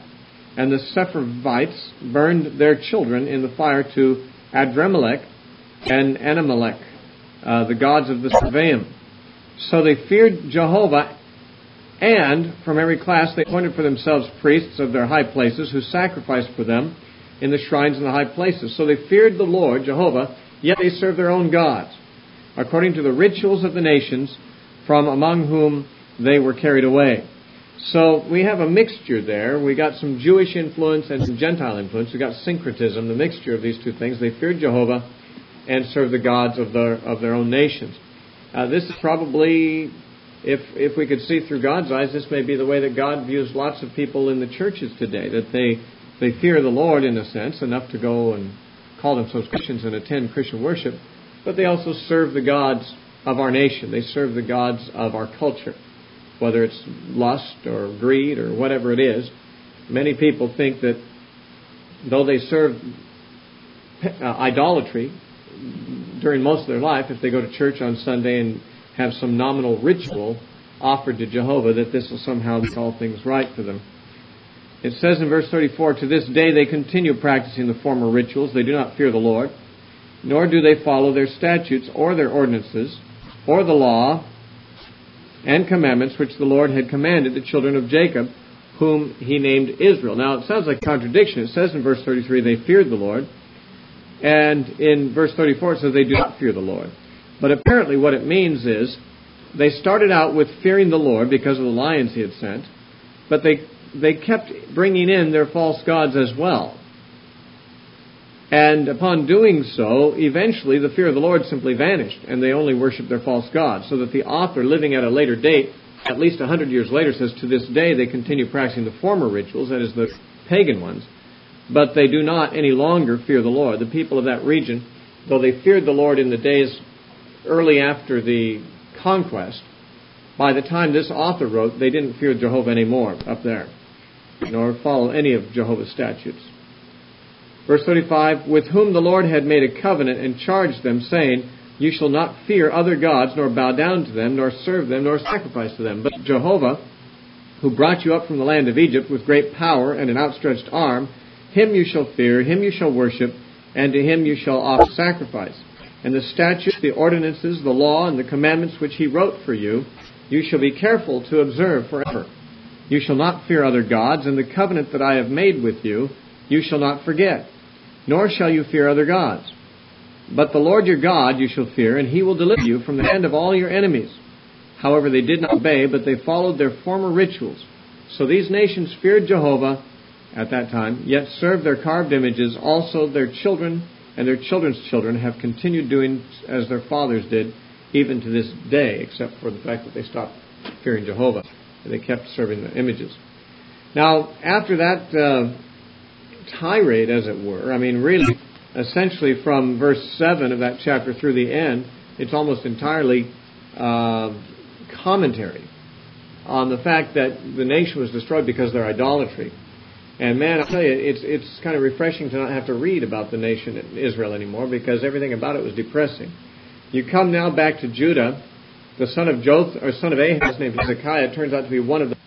And the Sepharvites burned their children in the fire to Adremelech and Anamelech, uh, the gods of the Sepharvaim. So they feared Jehovah, and from every class they appointed for themselves priests of their high places who sacrificed for them in the shrines in the high places. So they feared the Lord, Jehovah, yet they served their own gods, according to the rituals of the nations from among whom they were carried away. So we have a mixture there. We got some Jewish influence and some Gentile influence. We got syncretism, the mixture of these two things. They feared Jehovah and served the gods of their of their own nations. Uh, this is probably, if if we could see through God's eyes, this may be the way that God views lots of people in the churches today, that they they fear the Lord in a sense, enough to go and call themselves Christians and attend Christian worship, but they also serve the gods of our nation. They serve the gods of our culture, whether it's lust or greed or whatever it is. Many people think that though they serve uh, idolatry during most of their life, if they go to church on Sunday and have some nominal ritual offered to Jehovah, that this will somehow make all things right for them. It says in verse thirty-four, to this day they continue practicing the former rituals. They do not fear the Lord, nor do they follow their statutes or their ordinances or the law and commandments which the Lord had commanded the children of Jacob, whom he named Israel. Now, it sounds like a contradiction. It says in verse thirty-three, they feared the Lord. And in verse thirty-four, it says they do not fear the Lord. But apparently what it means is they started out with fearing the Lord because of the lions he had sent, but they they kept bringing in their false gods as well. And upon doing so, eventually the fear of the Lord simply vanished, and they only worshiped their false gods. So that the author, living at a later date, at least a hundred years later, says, to this day they continue practicing the former rituals, that is, the pagan ones, but they do not any longer fear the Lord. The people of that region, though they feared the Lord in the days early after the conquest, by the time this author wrote, they didn't fear Jehovah anymore up there, nor follow any of Jehovah's statutes. Verse thirty-five, with whom the Lord had made a covenant and charged them, saying, you shall not fear other gods, nor bow down to them, nor serve them, nor sacrifice to them. But Jehovah, who brought you up from the land of Egypt with great power and an outstretched arm, him you shall fear, him you shall worship, and to him you shall offer sacrifice. And the statutes, the ordinances, the law, and the commandments which he wrote for you, you shall be careful to observe forever. You shall not fear other gods, and the covenant that I have made with you, you shall not forget, nor shall you fear other gods. But the Lord your God you shall fear, and he will deliver you from the hand of all your enemies. However, they did not obey, but they followed their former rituals. So these nations feared Jehovah at that time, yet served their carved images. Also their children and their children's children have continued doing as their fathers did, even to this day, except for the fact that they stopped fearing Jehovah. They kept serving the images. Now, after that uh, tirade, as it were, I mean, really, essentially from verse seven of that chapter through the end, it's almost entirely uh, commentary on the fact that the nation was destroyed because of their idolatry. And man, I'll tell you, it's it's kind of refreshing to not have to read about the nation Israel anymore, because everything about it was depressing. You come now back to Judah. The son of Joth, or son of Ahaz, named Hezekiah, turns out to be one of the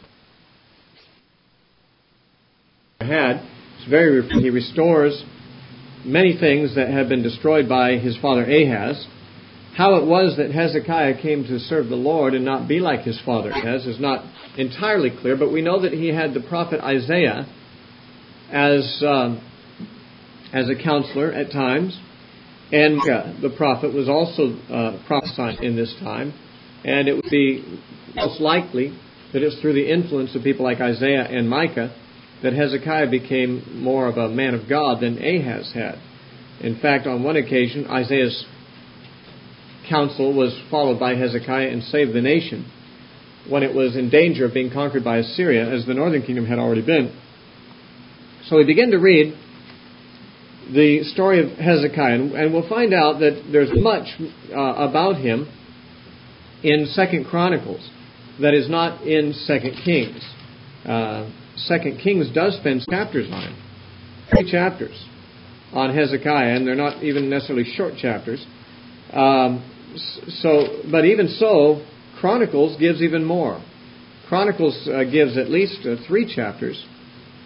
had. It's very he restores many things that had been destroyed by his father Ahaz. How it was that Hezekiah came to serve the Lord and not be like his father Ahaz is not entirely clear, but we know that he had the prophet Isaiah as um, as a counselor at times, and uh, the prophet was also uh, prophesying in this time, and it would be most likely that it's through the influence of people like Isaiah and Micah that Hezekiah became more of a man of God than Ahaz had. In fact, on one occasion, Isaiah's counsel was followed by Hezekiah and saved the nation when it was in danger of being conquered by Assyria, as the northern kingdom had already been. So we begin to read the story of Hezekiah, and we'll find out that there's much uh, about him in Second Chronicles that is not in Second Kings. Uh, Second Kings does spend chapters on him, three chapters on Hezekiah, and they're not even necessarily short chapters. Um, so, but even so, Chronicles gives even more. Chronicles uh, gives at least uh, three chapters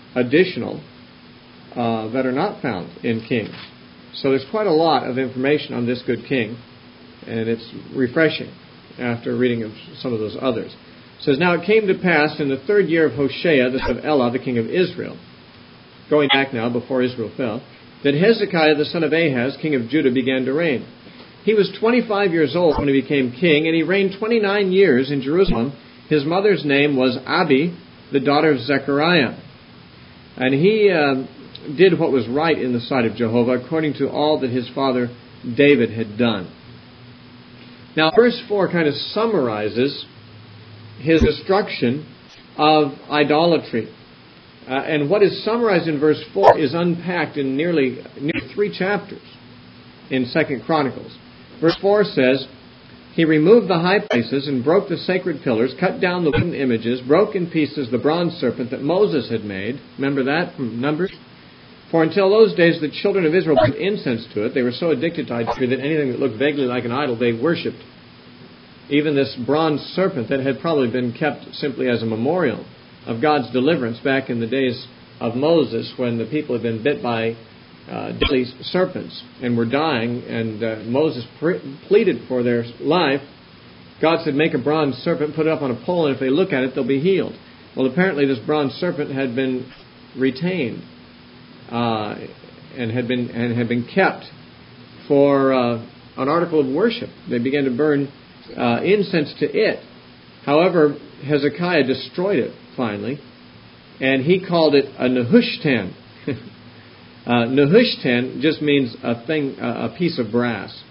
additional uh, that are not found in Kings. So there's quite a lot of information on this good king, and it's refreshing after reading of some of those others. It says, now it came to pass in the third year of Hoshea, the son of Elah, the king of Israel, going back now before Israel fell, that Hezekiah, the son of Ahaz, king of Judah, began to reign. He was twenty-five years old when he became king, and he reigned twenty-nine years in Jerusalem. His mother's name was Abi, the daughter of Zechariah. And he uh, did what was right in the sight of Jehovah, according to all that his father David had done. Now, verse four kind of summarizes his destruction of idolatry. Uh, and what is summarized in verse four is unpacked in nearly, nearly three chapters in Second Chronicles. Verse four says, he removed the high places and broke the sacred pillars, cut down the wooden images, broke in pieces the bronze serpent that Moses had made. Remember that from Numbers? For until those days the children of Israel put incense to it. They were so addicted to idolatry that anything that looked vaguely like an idol they worshipped. Even this bronze serpent that had probably been kept simply as a memorial of God's deliverance back in the days of Moses, when the people had been bit by uh, deadly serpents and were dying, and uh, Moses pre- pleaded for their life. God said, make a bronze serpent, put it up on a pole, and if they look at it, they'll be healed. Well, apparently this bronze serpent had been retained uh, and had been and had been kept for uh, an article of worship. They began to burn uh, incense to it. However, Hezekiah destroyed it finally, and he called it a Nehushtan. uh, Nehushtan just means a thing, a piece of brass.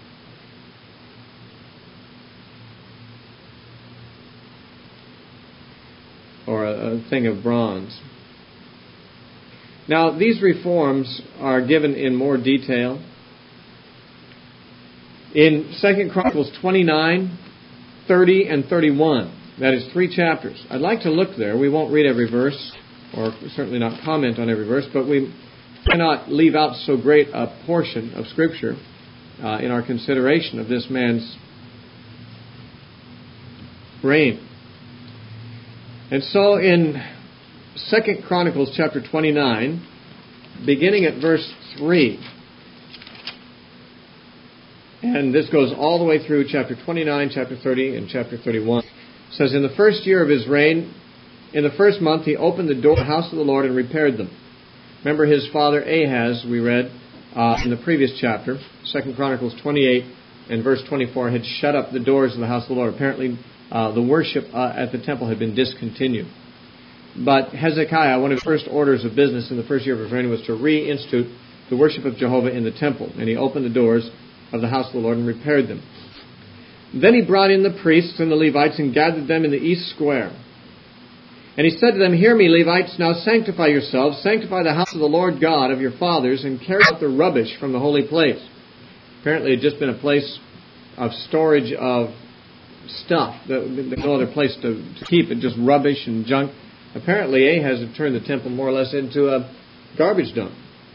Or a, a thing of bronze. Now, these reforms are given in more detail in Second Chronicles twenty-nine, thirty, and thirty-one. That is three chapters. I'd like to look there. We won't read every verse, or certainly not comment on every verse, but we cannot leave out so great a portion of Scripture uh, in our consideration of this man's reign. And so in Second Chronicles chapter twenty-nine, beginning at verse three, and this goes all the way through chapter twenty-nine, chapter thirty, and chapter thirty-one. It says, in the first year of his reign, in the first month, he opened the door of the house of the Lord and repaired them. Remember his father Ahaz, we read uh, in the previous chapter, Second Chronicles twenty-eight and verse twenty-four, had shut up the doors of the house of the Lord. Apparently, uh, the worship uh, at the temple had been discontinued. But Hezekiah, one of his first orders of business in the first year of his reign was to reinstitute the worship of Jehovah in the temple. And he opened the doors of the house of the Lord and repaired them. Then he brought in the priests and the Levites and gathered them in the east square. And he said to them, hear me, Levites, now sanctify yourselves, sanctify the house of the Lord God of your fathers, and carry out the rubbish from the holy place. Apparently it had just been a place of storage of stuff. There was no other place to, to keep it, just rubbish and junk. Apparently Ahaz had turned the temple more or less into a garbage dump.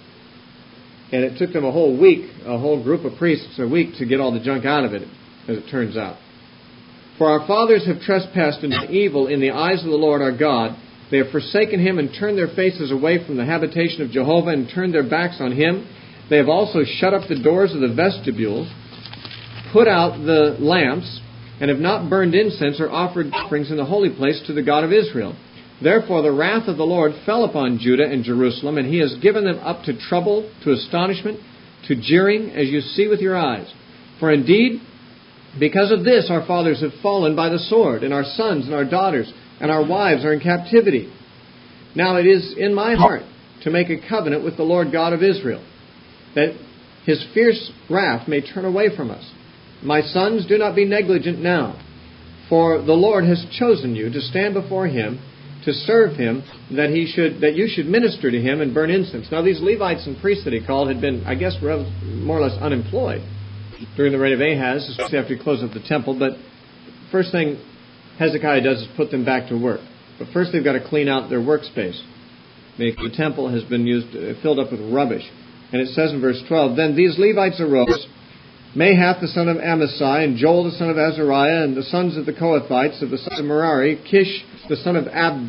And it took them a whole week, a whole group of priests a week, to get all the junk out of it, as it turns out. For our fathers have trespassed and done evil in the eyes of the Lord our God. They have forsaken Him and turned their faces away from the habitation of Jehovah and turned their backs on Him. They have also shut up the doors of the vestibules, put out the lamps, and have not burned incense or offered offerings in the holy place to the God of Israel. Therefore the wrath of the Lord fell upon Judah and Jerusalem, and He has given them up to trouble, to astonishment, to jeering, as you see with your eyes. For indeed, because of this our fathers have fallen by the sword, and our sons and our daughters and our wives are in captivity. Now it is in my heart to make a covenant with the Lord God of Israel, that His fierce wrath may turn away from us. My sons, do not be negligent now, for the Lord has chosen you to stand before Him, to serve Him, that He should, that you should minister to Him and burn incense. Now these Levites and priests that he called had been, I guess, more or less unemployed during the reign of Ahaz, especially after he closed up the temple. But first thing Hezekiah does is put them back to work. But first they've got to clean out their workspace. The temple has been used, filled up with rubbish. And it says in verse twelve, then these Levites arose, Mahath the son of Amasai, and Joel the son of Azariah, and the sons of the Kohathites, of the sons of Merari, Kish the son of Ab,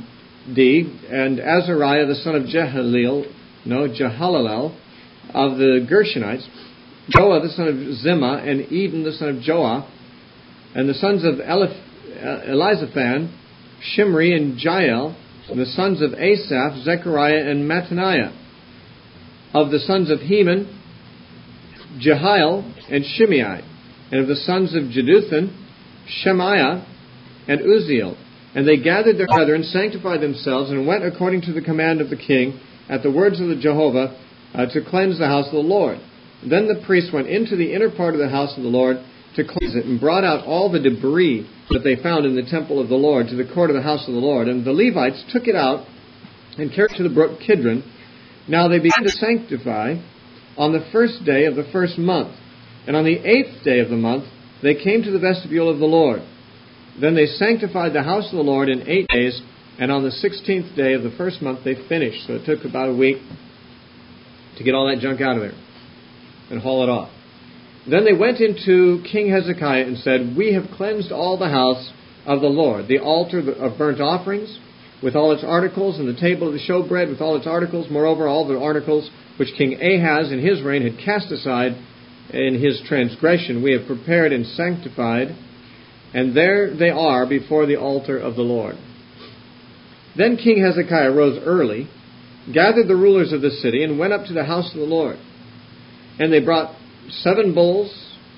D, and Azariah the son of Jehaleel, no, Jehalalel, of the Gershonites, Joah the son of Zimmah, and Eden the son of Joah, and the sons of Eliph, Elizaphan, Shimri and Jael, and the sons of Asaph, Zechariah and Mattaniah. Of the sons of Heman, Jehiel and Shimei. And of the sons of Jeduthun, Shemaiah and Uzziel. And they gathered their brethren, sanctified themselves, and went according to the command of the king, at the words of the Jehovah, uh, to cleanse the house of the Lord. Then the priests went into the inner part of the house of the Lord to cleanse it, and brought out all the debris that they found in the temple of the Lord to the court of the house of the Lord. And the Levites took it out and carried it to the brook Kidron. Now they began to sanctify on the first day of the first month. And on the eighth day of the month, they came to the vestibule of the Lord. Then they sanctified the house of the Lord in eight days, and on the sixteenth day of the first month they finished. So it took about a week to get all that junk out of there and haul it off. Then they went into King Hezekiah and said, "We have cleansed all the house of the Lord, the altar of burnt offerings, with all its articles, and the table of the showbread with all its articles, moreover all the articles which King Ahaz in his reign had cast aside in his transgression, we have prepared and sanctified, and there they are before the altar of the Lord." Then King Hezekiah rose early, gathered the rulers of the city, and went up to the house of the Lord. And they brought seven bulls,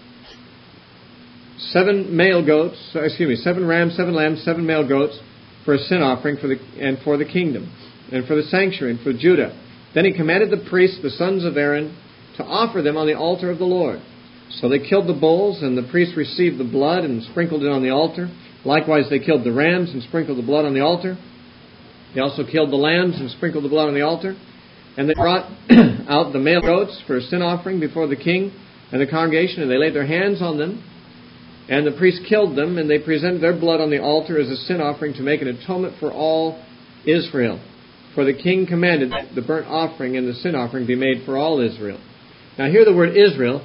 seven male goats, excuse me, seven rams, seven lambs, seven male goats, for a sin offering for the and for the kingdom, and for the sanctuary, and for Judah. Then he commanded the priests, the sons of Aaron, to offer them on the altar of the Lord. So they killed the bulls, and the priests received the blood and sprinkled it on the altar. Likewise they killed the rams and sprinkled the blood on the altar. They also killed the lambs and sprinkled the blood on the altar. And they brought out the male goats for a sin offering before the king and the congregation, and they laid their hands on them. And the priests killed them, and they presented their blood on the altar as a sin offering to make an atonement for all Israel. For the king commanded that the burnt offering and the sin offering be made for all Israel. Now here the word Israel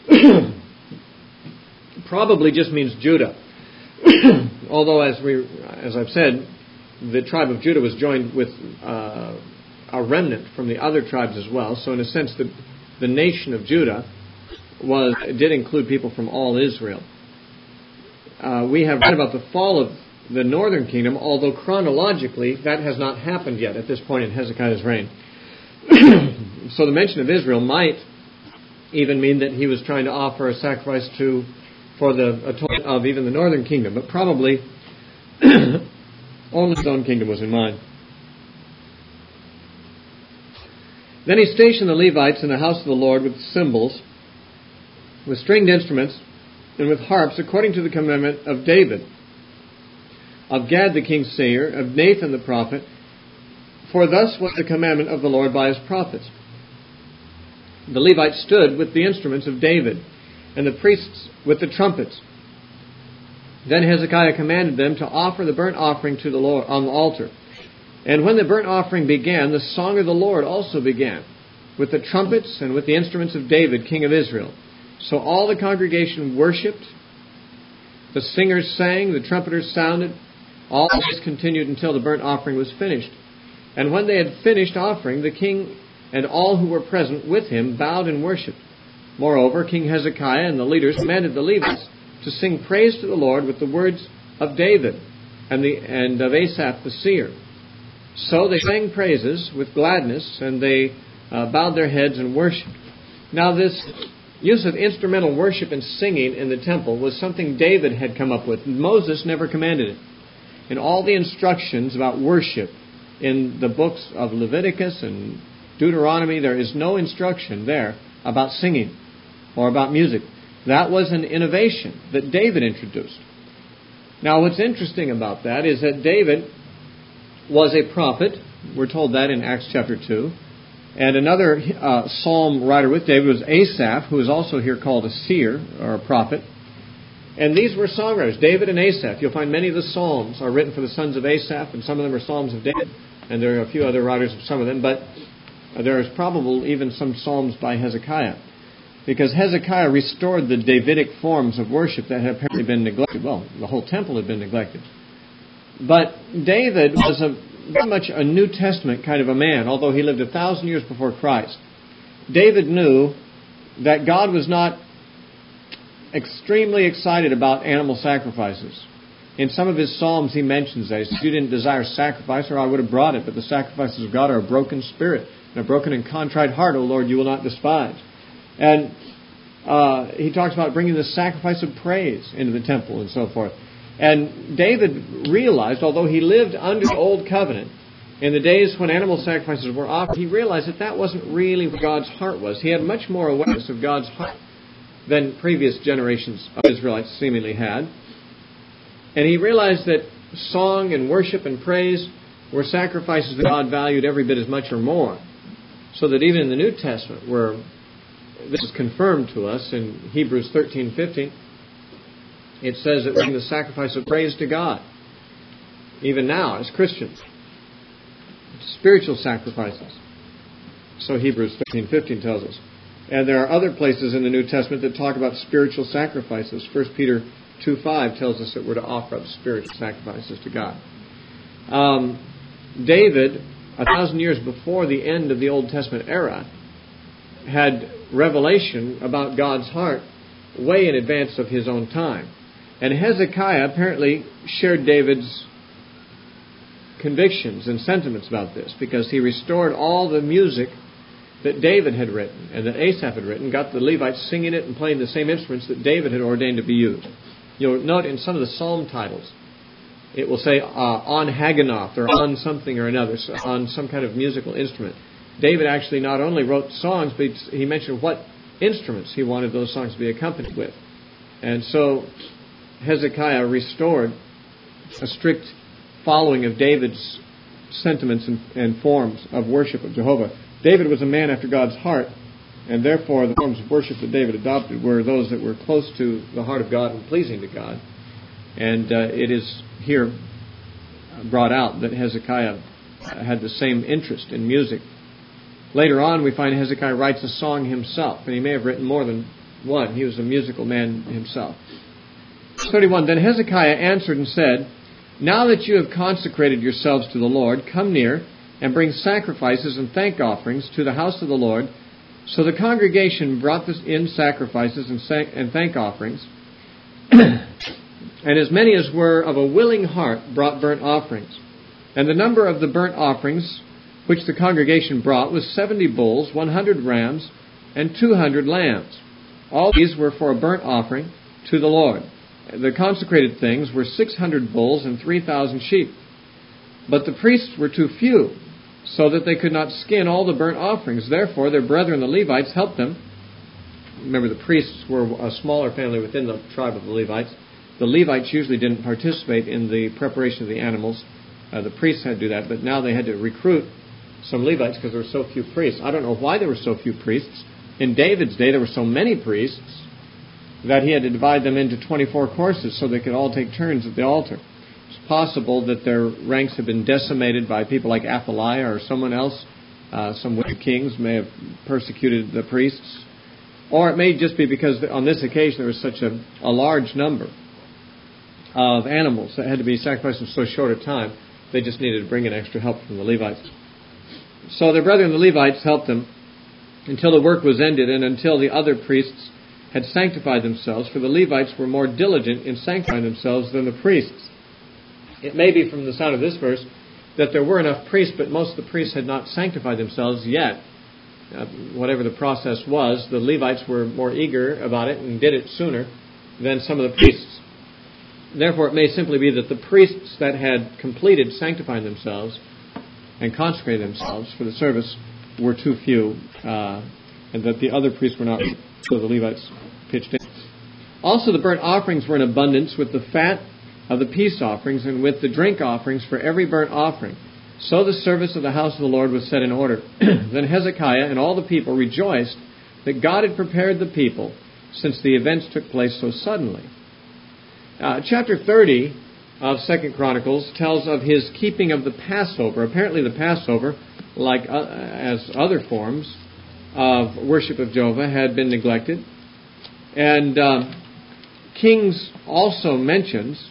probably just means Judah. Although, as we, as I've said, the tribe of Judah was joined with uh, a remnant from the other tribes as well. So in a sense, the, the nation of Judah was did include people from all Israel. Uh, we have read about the fall of the northern kingdom, although chronologically that has not happened yet at this point in Hezekiah's reign. So the mention of Israel might even mean that he was trying to offer a sacrifice to for the atonement of even the northern kingdom, but probably only his own kingdom was in mind. Then he stationed the Levites in the house of the Lord with cymbals, with stringed instruments, and with harps, according to the commandment of David, of Gad the king's seer, of Nathan the prophet, for thus was the commandment of the Lord by his prophets. The Levites stood with the instruments of David, and the priests with the trumpets. Then Hezekiah commanded them to offer the burnt offering to the Lord on the altar. And when the burnt offering began, the song of the Lord also began, with the trumpets and with the instruments of David, king of Israel. So all the congregation worshipped, the singers sang, the trumpeters sounded. All this continued until the burnt offering was finished. And when they had finished offering, the king and all who were present with him bowed and worshipped. Moreover, King Hezekiah and the leaders commanded the Levites to sing praise to the Lord with the words of David and, the, and of Asaph the seer. So they sang praises with gladness, and they uh, bowed their heads and worshipped. Now this use of instrumental worship and singing in the temple was something David had come up with. Moses never commanded it. In all the instructions about worship in the books of Leviticus and Deuteronomy, there is no instruction there about singing or about music. That was an innovation that David introduced. Now, what's interesting about that is that David was a prophet. We're told that in Acts chapter two. And another uh, psalm writer with David was Asaph, who is also here called a seer or a prophet. And these were songwriters, David and Asaph. You'll find many of the psalms are written for the sons of Asaph, and some of them are psalms of David. And there are a few other writers of some of them, but there is probably even some psalms by Hezekiah. Because Hezekiah restored the Davidic forms of worship that had apparently been neglected. Well, the whole temple had been neglected. But David was a, very much a New Testament kind of a man, although he lived a thousand years before Christ. David knew that God was not extremely excited about animal sacrifices. In some of his Psalms he mentions that. He says, "You didn't desire sacrifice, or I would have brought it, but the sacrifices of God are a broken spirit, and a broken and contrite heart, O Lord, you will not despise." And uh, he talks about bringing the sacrifice of praise into the temple and so forth. And David realized, although he lived under the Old Covenant, in the days when animal sacrifices were offered, he realized that that wasn't really what God's heart was. He had much more awareness of God's heart than previous generations of Israelites seemingly had. And he realized that song and worship and praise were sacrifices that God valued every bit as much or more. So that even in the New Testament, where this is confirmed to us in Hebrews thirteen fifteen, it says that we bring the sacrifice of praise to God. Even now, as Christians. Spiritual sacrifices. So Hebrews thirteen fifteen tells us. And there are other places in the New Testament that talk about spiritual sacrifices. First Peter two five tells us that we're to offer up spiritual sacrifices to God. Um, David, a thousand years before the end of the Old Testament era, had revelation about God's heart way in advance of his own time. And Hezekiah apparently shared David's convictions and sentiments about this, because he restored all the music that David had written and that Asaph had written, got the Levites singing it and playing the same instruments that David had ordained to be used. You'll note in some of the psalm titles, it will say uh, on Hagganoth or on something or another, so on some kind of musical instrument. David actually not only wrote songs, but he mentioned what instruments he wanted those songs to be accompanied with. And so Hezekiah restored a strict following of David's sentiments and, and forms of worship of Jehovah. David was a man after God's heart, and therefore the forms of worship that David adopted were those that were close to the heart of God and pleasing to God. And uh, it is here brought out that Hezekiah had the same interest in music. Later on, we find Hezekiah writes a song himself, and he may have written more than one. He was a musical man himself. Verse thirty-one, Then Hezekiah answered and said, Now that you have consecrated yourselves to the Lord, come near and bring sacrifices and thank offerings to the house of the Lord. So the congregation brought in sacrifices and thank offerings, and as many as were of a willing heart brought burnt offerings. And the number of the burnt offerings which the congregation brought was seventy bulls, one hundred rams, and two hundred lambs. All these were for a burnt offering to the Lord. The consecrated things were six hundred bulls and three thousand sheep. But the priests were too few, so that they could not skin all the burnt offerings. Therefore, their brethren, the Levites, helped them. Remember, the priests were a smaller family within the tribe of the Levites. The Levites usually didn't participate in the preparation of the animals. Uh, the priests had to do that, but now they had to recruit some Levites because there were so few priests. I don't know why there were so few priests. In David's day, there were so many priests that he had to divide them into twenty-four courses so they could all take turns at the altar. It's possible that their ranks had been decimated by people like Athaliah or someone else. Uh, some wicked kings may have persecuted the priests. Or it may just be because on this occasion there was such a, a large number of animals that had to be sacrificed in so short a time, they just needed to bring in extra help from the Levites. So their brethren, the Levites, helped them until the work was ended and until the other priests had sanctified themselves, for the Levites were more diligent in sanctifying themselves than the priests. It may be from the sound of this verse that there were enough priests, but most of the priests had not sanctified themselves yet. Uh, whatever the process was, the Levites were more eager about it and did it sooner than some of the priests. Therefore, it may simply be that the priests that had completed sanctifying themselves and consecrated themselves for the service were too few, uh, and that the other priests were not, so the Levites pitched in. Also, the burnt offerings were in abundance with the fat of the peace offerings and with the drink offerings for every burnt offering. So the service of the house of the Lord was set in order. Then Hezekiah and all the people rejoiced that God had prepared the people, since the events took place so suddenly. Uh, chapter thirty of Second Chronicles tells of his keeping of the Passover. Apparently the Passover, like uh, as other forms of worship of Jehovah, had been neglected. And uh, Kings also mentions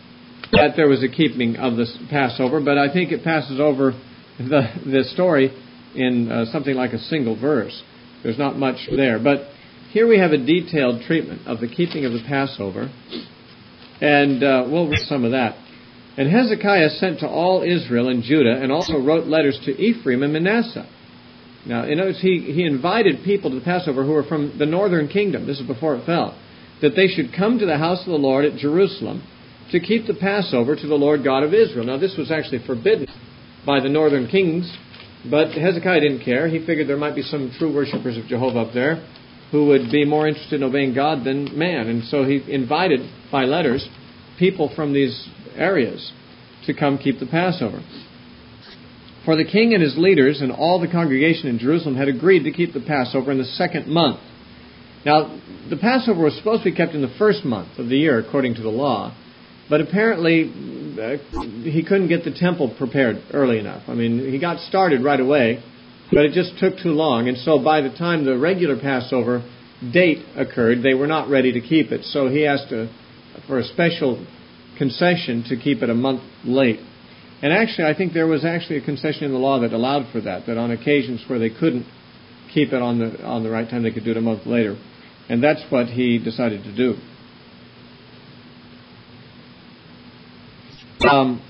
that there was a keeping of the Passover, but I think it passes over the, the story in uh, something like a single verse. There's not much there. But here we have a detailed treatment of the keeping of the Passover, and uh, we'll read some of that. And Hezekiah sent to all Israel and Judah, and also wrote letters to Ephraim and Manasseh. Now, you notice he, he invited people to the Passover who were from the northern kingdom. This is before it fell. That they should come to the house of the Lord at Jerusalem to keep the Passover to the Lord God of Israel. Now, this was actually forbidden by the northern kings, but Hezekiah didn't care. He figured there might be some true worshipers of Jehovah up there who would be more interested in obeying God than man. And so he invited, by letters, people from these areas to come keep the Passover. For the king and his leaders and all the congregation in Jerusalem had agreed to keep the Passover in the second month. Now, the Passover was supposed to be kept in the first month of the year, according to the law. But apparently, uh, he couldn't get the temple prepared early enough. I mean, he got started right away, but it just took too long. And so by the time the regular Passover date occurred, they were not ready to keep it. So he asked a, for a special concession to keep it a month late. And actually, I think there was actually a concession in the law that allowed for that, that on occasions where they couldn't keep it on the on the right time, they could do it a month later. And that's what he decided to do. Um,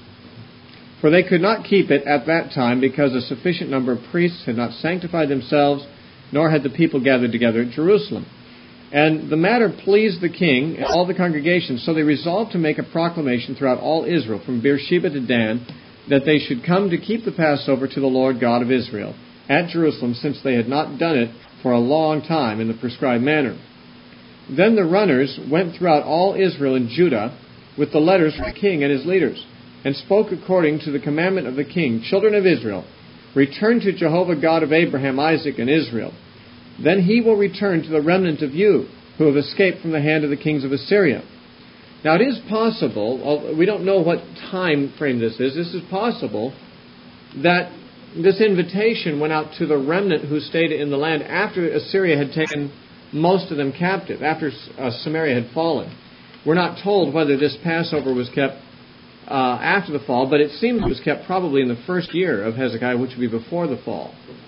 for they could not keep it at that time because a sufficient number of priests had not sanctified themselves, nor had the people gathered together at Jerusalem. And the matter pleased the king and all the congregation, so they resolved to make a proclamation throughout all Israel, from Beersheba to Dan, that they should come to keep the Passover to the Lord God of Israel at Jerusalem, since they had not done it for a long time in the prescribed manner. Then the runners went throughout all Israel and Judah with the letters from the king and his leaders, and spoke according to the commandment of the king. Children of Israel, return to Jehovah God of Abraham, Isaac, and Israel. Then he will return to the remnant of you who have escaped from the hand of the kings of Assyria. Now it is possible, we don't know what time frame this is, this is possible that this invitation went out to the remnant who stayed in the land after Assyria had taken most of them captive, after uh, Samaria had fallen. We're not told whether this Passover was kept uh, after the fall, but it seems it was kept probably in the first year of Hezekiah, which would be before the fall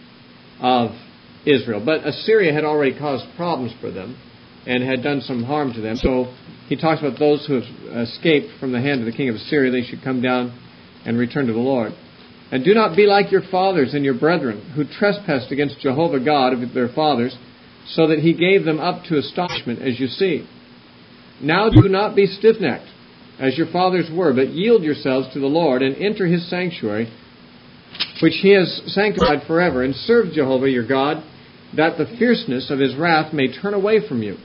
of Israel. But Assyria had already caused problems for them and had done some harm to them. So he talks about those who have escaped from the hand of the king of Assyria. They should come down and return to the Lord. And do not be like your fathers and your brethren, who trespassed against Jehovah God of their fathers, so that he gave them up to astonishment, as you see. Now do not be stiff-necked, as your fathers were, but yield yourselves to the Lord, and enter his sanctuary, which he has sanctified forever, and serve Jehovah your God, that the fierceness of his wrath may turn away from you.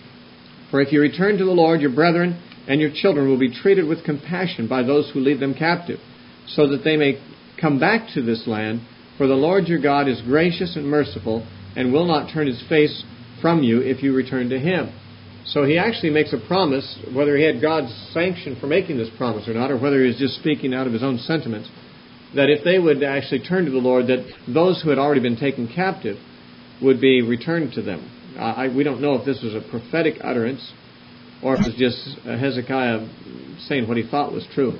For if you return to the Lord, your brethren and your children will be treated with compassion by those who lead them captive, so that they may come back to this land. For the Lord your God is gracious and merciful, and will not turn his face from you if you return to him. So he actually makes a promise, whether he had God's sanction for making this promise or not, or whether he was just speaking out of his own sentiments, that if they would actually turn to the Lord, that those who had already been taken captive would be returned to them. Uh, I, we don't know if this was a prophetic utterance or if it was just Hezekiah saying what he thought was true.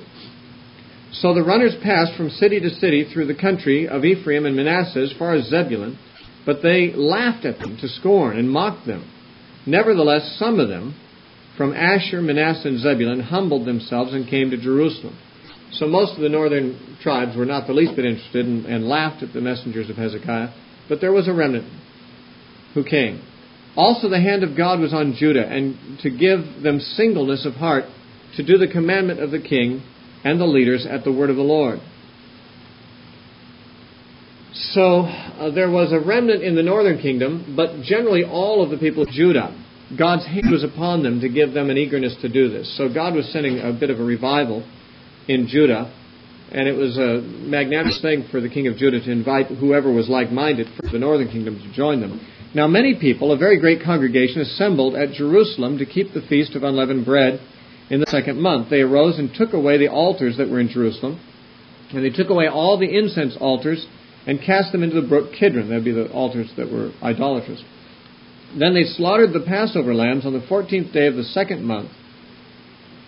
So the runners passed from city to city through the country of Ephraim and Manasseh as far as Zebulun, but they laughed at them to scorn and mocked them. Nevertheless, some of them from Asher, Manasseh, and Zebulun humbled themselves and came to Jerusalem. So most of the northern tribes were not the least bit interested and, and laughed at the messengers of Hezekiah, but there was a remnant who came. Also the hand of God was on Judah, and to give them singleness of heart to do the commandment of the king and the leaders at the word of the Lord. So uh, there was a remnant in the northern kingdom, but generally all of the people of Judah, God's hand was upon them to give them an eagerness to do this. So God was sending a bit of a revival in Judah, and it was a magnanimous thing for the king of Judah to invite whoever was like-minded for the northern kingdom to join them. Now many people, a very great congregation, assembled at Jerusalem to keep the feast of unleavened bread in the second month. They arose and took away the altars that were in Jerusalem, and they took away all the incense altars and cast them into the brook Kidron. That would be the altars that were idolatrous. Then they slaughtered the Passover lambs on the fourteenth day of the second month,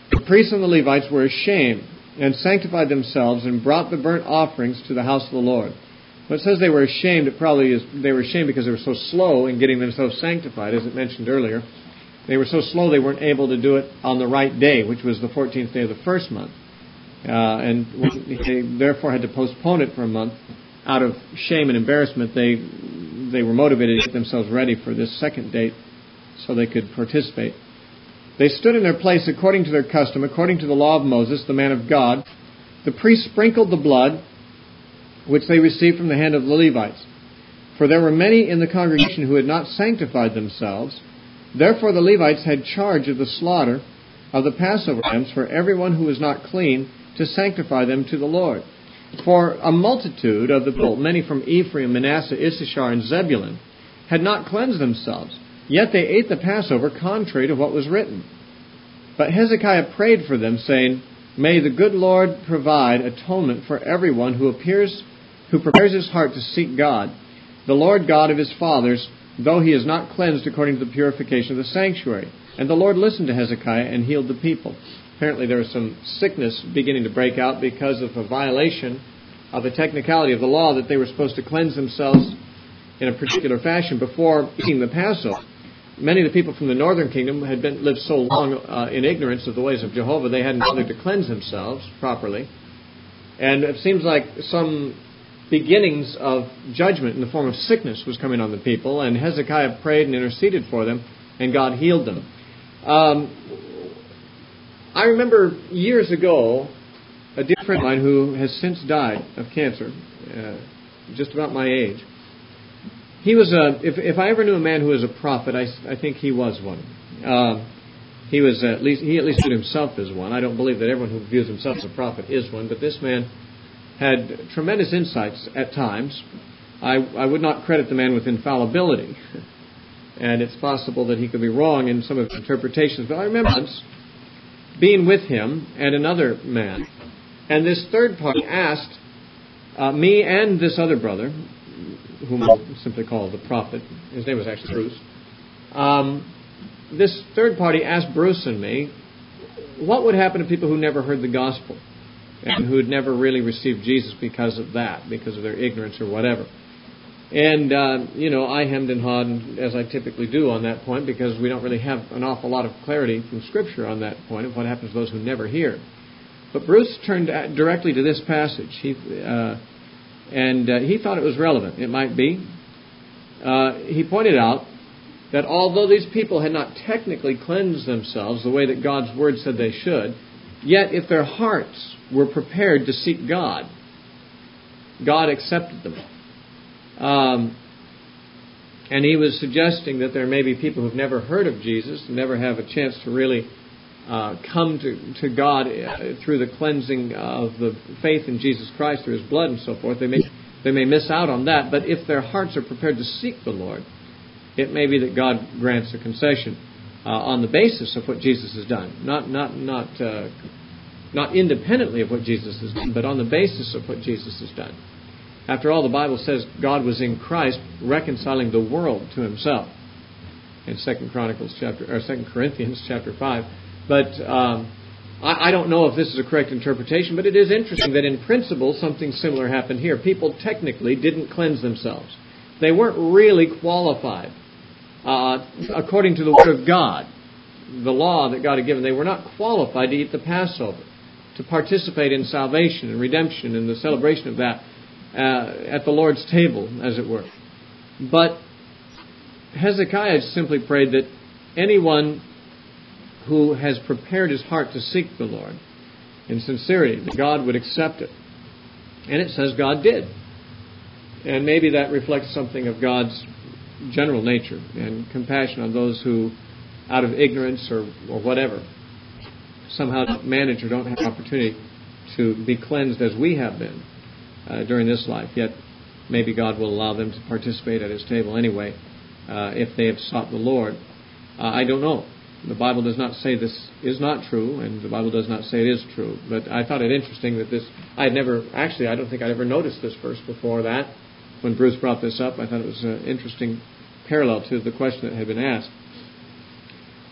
The priests and the Levites were ashamed and sanctified themselves and brought the burnt offerings to the house of the Lord. When it says they were ashamed, it probably is they were ashamed because they were so slow in getting themselves sanctified, as it mentioned earlier. They were so slow they weren't able to do it on the right day, which was the fourteenth day of the first month. Uh, and they therefore had to postpone it for a month. Out of shame and embarrassment, they they were motivated to get themselves ready for this second date so they could participate. They stood in their place according to their custom, according to the law of Moses, the man of God. The priests sprinkled the blood, which they received from the hand of the Levites. For there were many in the congregation who had not sanctified themselves. Therefore the Levites had charge of the slaughter of the Passover lambs for everyone who was not clean, to sanctify them to the Lord. For a multitude of the people, many from Ephraim, Manasseh, Issachar, and Zebulun, had not cleansed themselves. Yet they ate the Passover contrary to what was written. But Hezekiah prayed for them, saying, May the good Lord provide atonement for everyone who appears, who prepares his heart to seek God, the Lord God of his fathers, though he is not cleansed according to the purification of the sanctuary. And the Lord listened to Hezekiah and healed the people. Apparently there was some sickness beginning to break out because of a violation of a technicality of the law that they were supposed to cleanse themselves in a particular fashion before eating the Passover. Many of the people from the northern kingdom had been lived so long uh, in ignorance of the ways of Jehovah, they hadn't bothered to cleanse themselves properly. And it seems like some beginnings of judgment in the form of sickness was coming on the people, and Hezekiah prayed and interceded for them, and God healed them. Um, I remember years ago a dear friend of mine who has since died of cancer, uh, just about my age. He was a, if, if I ever knew a man who was a prophet, I, I think he was one. Uh, he was at least he at least viewed himself as one. I don't believe that everyone who views himself as a prophet is one, but this man had tremendous insights at times. I, I would not credit the man with infallibility, and it's possible that he could be wrong in some of his interpretations. But I remember once being with him and another man, and this third party asked uh, me and this other brother, whom I'll simply call the prophet. His name was actually Bruce. Um, this third party asked Bruce and me, what would happen to people who never heard the gospel and who had never really received Jesus because of that, because of their ignorance or whatever? And, uh, you know, I hemmed and hawed, as I typically do on that point, because we don't really have an awful lot of clarity from Scripture on that point of what happens to those who never hear. But Bruce turned directly to this passage. He... Uh, And uh, he thought it was relevant. It might be. Uh, he pointed out that although these people had not technically cleansed themselves the way that God's Word said they should, yet if their hearts were prepared to seek God, God accepted them. Um, and he was suggesting that there may be people who've never heard of Jesus, never have a chance to really Uh, come to, to God uh, through the cleansing of the faith in Jesus Christ through His blood and so forth. They may they may miss out on that, but if their hearts are prepared to seek the Lord, it may be that God grants a concession uh, on the basis of what Jesus has done, not not not uh, not independently of what Jesus has done, but on the basis of what Jesus has done. After all, the Bible says God was in Christ reconciling the world to Himself in Second Chronicles chapter or Second Corinthians chapter five. But um, I, I don't know if this is a correct interpretation, but it is interesting that in principle something similar happened here. People technically didn't cleanse themselves. They weren't really qualified uh, according to the Word of God, the law that God had given. They were not qualified to eat the Passover, to participate in salvation and redemption and the celebration of that uh, at the Lord's table, as it were. But Hezekiah simply prayed that anyone who has prepared his heart to seek the Lord in sincerity, that God would accept it. And it says God did. And maybe that reflects something of God's general nature and compassion on those who, out of ignorance or, or whatever, somehow don't manage or don't have an opportunity to be cleansed as we have been uh, during this life. Yet maybe God will allow them to participate at His table anyway uh, if they have sought the Lord. Uh, I don't know. The Bible does not say this is not true, and the Bible does not say it is true. But I thought it interesting that this, I had never, actually I don't think I'd ever noticed this verse before that. When Bruce brought this up, I thought it was an interesting parallel to the question that had been asked.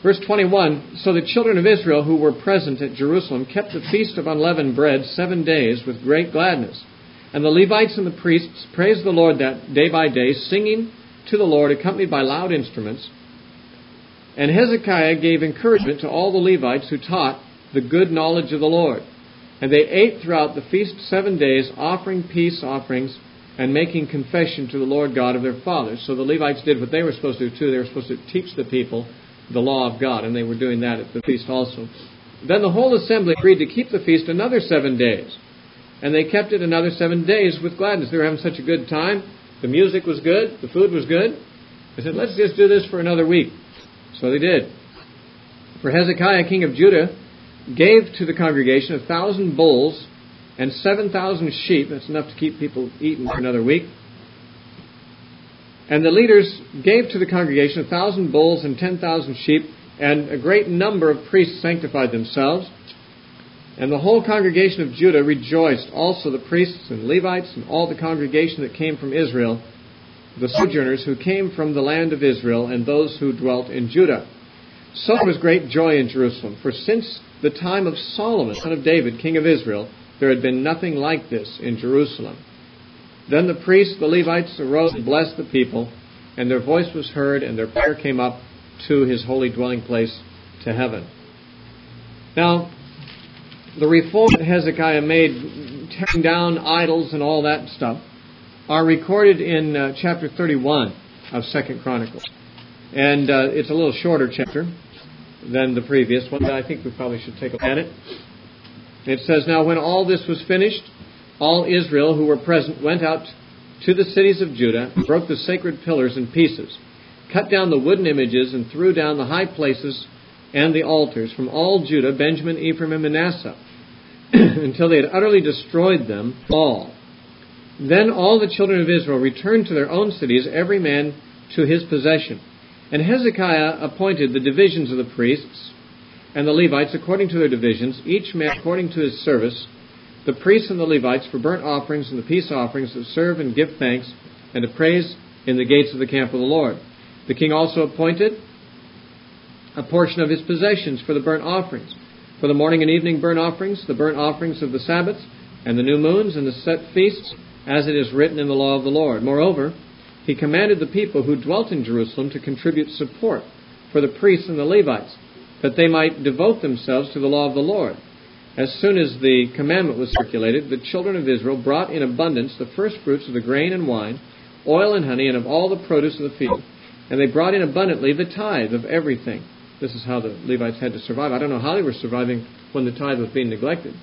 Verse twenty-one, so the children of Israel who were present at Jerusalem kept the feast of unleavened bread seven days with great gladness. And the Levites and the priests praised the Lord that day by day, singing to the Lord, accompanied by loud instruments. And Hezekiah gave encouragement to all the Levites who taught the good knowledge of the Lord. And they ate throughout the feast seven days, offering peace offerings and making confession to the Lord God of their fathers. So the Levites did what they were supposed to do too. They were supposed to teach the people the law of God, and they were doing that at the feast also. Then the whole assembly agreed to keep the feast another seven days. And they kept it another seven days with gladness. They were having such a good time. The music was good. The food was good. They said, let's just do this for another week. So they did. For Hezekiah, king of Judah, gave to the congregation a thousand bulls and seven thousand sheep. That's enough to keep people eating for another week. And the leaders gave to the congregation a thousand bulls and ten thousand sheep, and a great number of priests sanctified themselves. And the whole congregation of Judah rejoiced, also the priests and Levites and all the congregation that came from Israel, the sojourners who came from the land of Israel, and those who dwelt in Judah. So there was great joy in Jerusalem, for since the time of Solomon, son of David, king of Israel, there had been nothing like this in Jerusalem. Then the priests, the Levites, arose and blessed the people, and their voice was heard, and their prayer came up to his holy dwelling place, to heaven. Now, the reform that Hezekiah made, tearing down idols and all that stuff, are recorded in uh, chapter thirty-one of Second Chronicles. And uh, it's a little shorter chapter than the previous one, but I think we probably should take a look at it. It says, now when all this was finished, all Israel who were present went out to the cities of Judah, broke the sacred pillars in pieces, cut down the wooden images, and threw down the high places and the altars from all Judah, Benjamin, Ephraim, and Manasseh, until they had utterly destroyed them all. Then all the children of Israel returned to their own cities, every man to his possession. And Hezekiah appointed the divisions of the priests and the Levites according to their divisions, each man according to his service, the priests and the Levites for burnt offerings and the peace offerings to serve and give thanks and to praise in the gates of the camp of the Lord. The king also appointed a portion of his possessions for the burnt offerings, for the morning and evening burnt offerings, the burnt offerings of the Sabbaths, and the new moons and the set feasts, as it is written in the law of the Lord. Moreover, he commanded the people who dwelt in Jerusalem to contribute support for the priests and the Levites, that they might devote themselves to the law of the Lord. As soon as the commandment was circulated, the children of Israel brought in abundance the first fruits of the grain and wine, oil and honey, and of all the produce of the field. And they brought in abundantly the tithe of everything. This is how the Levites had to survive. I don't know how they were surviving when the tithe was being neglected.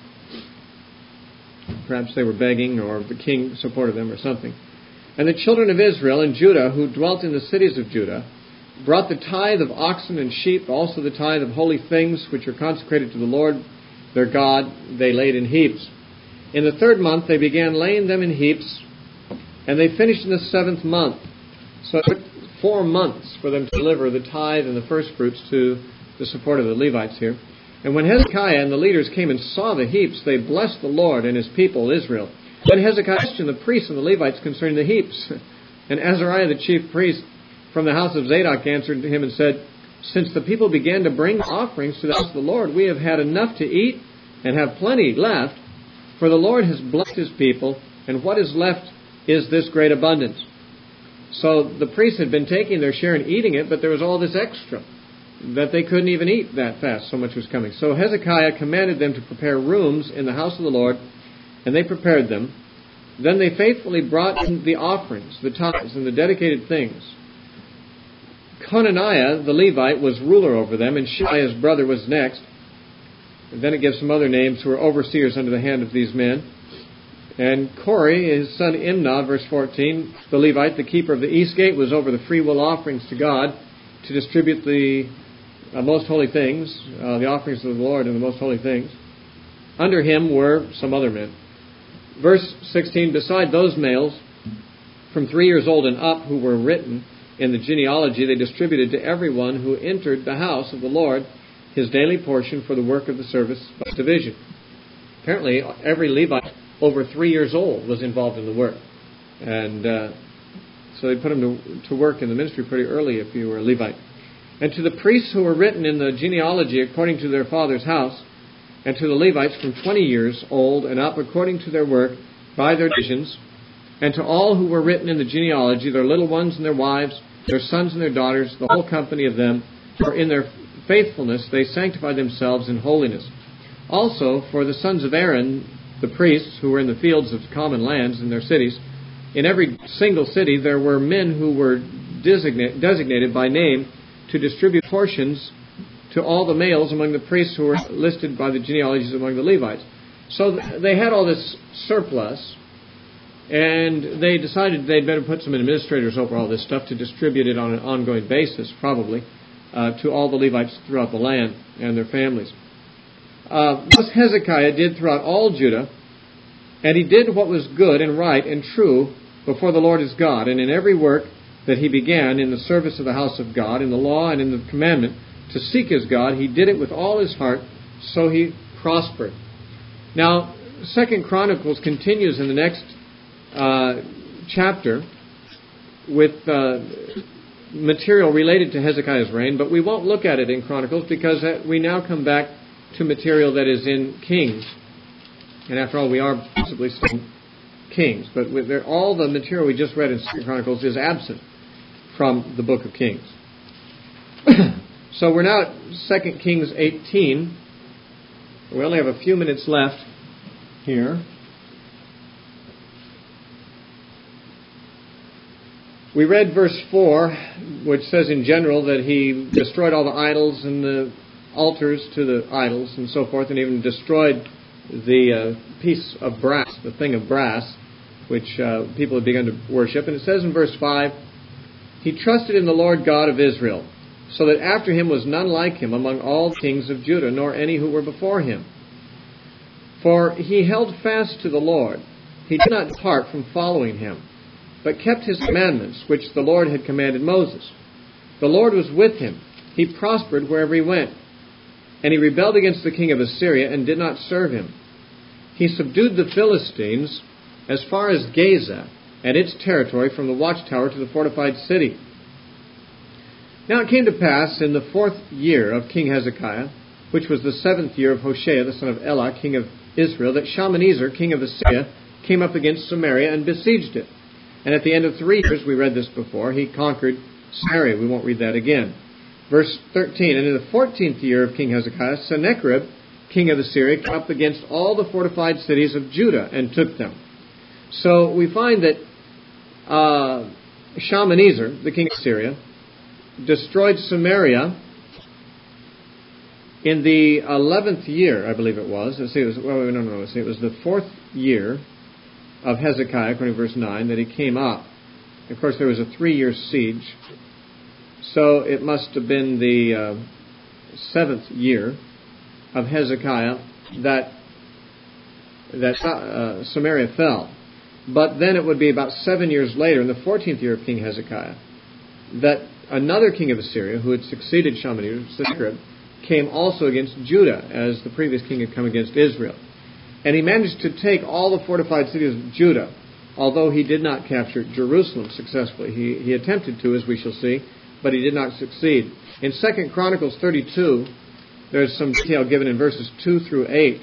Perhaps they were begging, or the king supported them, or something. And the children of Israel and Judah, who dwelt in the cities of Judah, brought the tithe of oxen and sheep, also the tithe of holy things, which are consecrated to the Lord their God, they laid in heaps. In the third month they began laying them in heaps, and they finished in the seventh month. So it took four months for them to deliver the tithe and the first fruits to the support of the Levites here. And when Hezekiah and the leaders came and saw the heaps, they blessed the Lord and his people, Israel. Then Hezekiah questioned the priests and the Levites concerning the heaps. And Azariah, the chief priest from the house of Zadok, answered him and said, since the people began to bring offerings to the house of the Lord, we have had enough to eat and have plenty left, for the Lord has blessed his people, and what is left is this great abundance. So the priests had been taking their share and eating it, but there was all this extra that they couldn't even eat that fast, so much was coming. So Hezekiah commanded them to prepare rooms in the house of the Lord, and they prepared them. Then they faithfully brought in the offerings, the tithes, and the dedicated things. Conaniah, the Levite, was ruler over them, and Shimei, his brother, was next. And then it gives some other names who were overseers under the hand of these men. And Corey, his son Imnah, verse fourteen, the Levite, the keeper of the east gate, was over the freewill offerings to God to distribute the uh, most holy things, uh, the offerings of the Lord and the most holy things. Under him were some other men. Verse sixteen, beside those males from three years old and up who were written in the genealogy, they distributed to everyone who entered the house of the Lord his daily portion for the work of the service by division. Apparently, every Levite over three years old was involved in the work. And uh, so they put him to, to work in the ministry pretty early if you were a Levite. And to the priests who were written in the genealogy according to their father's house, and to the Levites from twenty years old and up according to their work by their divisions, and to all who were written in the genealogy, their little ones and their wives, their sons and their daughters, the whole company of them, for in their faithfulness they sanctified themselves in holiness. Also for the sons of Aaron, the priests who were in the fields of common lands in their cities, in every single city there were men who were designate, designated by name to distribute portions to all the males among the priests who were listed by the genealogies among the Levites. So they had all this surplus, and they decided they'd better put some administrators over all this stuff to distribute it on an ongoing basis, probably, uh, to all the Levites throughout the land and their families. Uh, thus Hezekiah did throughout all Judah, and he did what was good and right and true before the Lord his God, and in every work that he began in the service of the house of God, in the law and in the commandment, to seek his God, he did it with all his heart, so he prospered. Now, Second Chronicles continues in the next uh, chapter with uh, material related to Hezekiah's reign, but we won't look at it in Chronicles because we now come back to material that is in Kings. And after all, we are possibly still Kings, but with their, all the material we just read in Second Chronicles is absent from the book of Kings. So we're now at Second Kings eighteen. We only have a few minutes left here. We read verse four, which says in general that he destroyed all the idols and the altars to the idols and so forth, and even destroyed the uh, piece of brass, the thing of brass, which uh, people had begun to worship. And it says in verse five, he trusted in the Lord God of Israel, so that after him was none like him among all the kings of Judah, nor any who were before him. For he held fast to the Lord. He did not depart from following him, but kept his commandments, which the Lord had commanded Moses. The Lord was with him. He prospered wherever he went. And he rebelled against the king of Assyria and did not serve him. He subdued the Philistines as far as Gaza and its territory, from the watchtower to the fortified city. Now it came to pass in the fourth year of King Hezekiah, which was the seventh year of Hoshea the son of Elah, king of Israel, that Shalmaneser, king of Assyria, came up against Samaria and besieged it. And at the end of three years, we read this before, he conquered Samaria. We won't read that again. Verse thirteen, and in the fourteenth year of King Hezekiah, Sennacherib, king of Assyria, came up against all the fortified cities of Judah and took them. So we find that uh, Shalmaneser, the king of Assyria, destroyed Samaria in the eleventh year, I believe it was. Let's see, it was, well, no, no, let's see, it was the fourth year of Hezekiah, according to verse nine, that he came up. Of course, there was a three-year siege, so it must have been the uh, seventh year of Hezekiah that that uh, Samaria fell. But then it would be about seven years later, in the fourteenth year of King Hezekiah, that another king of Assyria, who had succeeded Shalmaneser, Sennacherib, came also against Judah, as the previous king had come against Israel. And he managed to take all the fortified cities of Judah, although he did not capture Jerusalem successfully. He, he attempted to, as we shall see, but he did not succeed. In Second Chronicles thirty-two, there's some detail given in verses two through eight.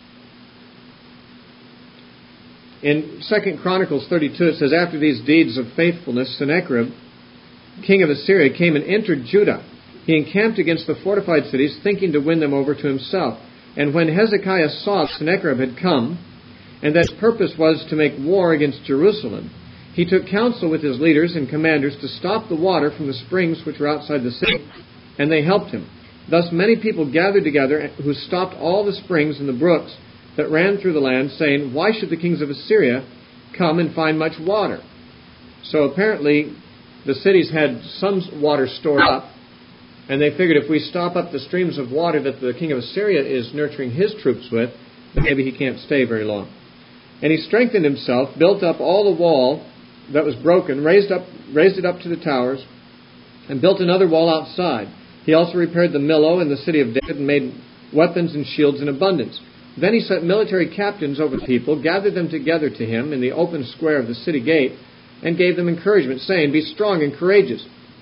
In Second Chronicles thirty-two, it says, after these deeds of faithfulness, Sennacherib, king of Assyria, came and entered Judah. He encamped against the fortified cities, thinking to win them over to himself. And when Hezekiah saw Sennacherib had come, and that his purpose was to make war against Jerusalem, he took counsel with his leaders and commanders to stop the water from the springs which were outside the city, and they helped him. Thus many people gathered together who stopped all the springs and the brooks that ran through the land, saying, why should the kings of Assyria come and find much water? So apparently the cities had some water stored up, and they figured if we stop up the streams of water that the king of Assyria is nurturing his troops with, then maybe he can't stay very long. And he strengthened himself, built up all the wall that was broken, raised up, raised it up to the towers, and built another wall outside. He also repaired the Millo in the city of David and made weapons and shields in abundance. Then he set military captains over the people, gathered them together to him in the open square of the city gate, and gave them encouragement, saying, be strong and courageous.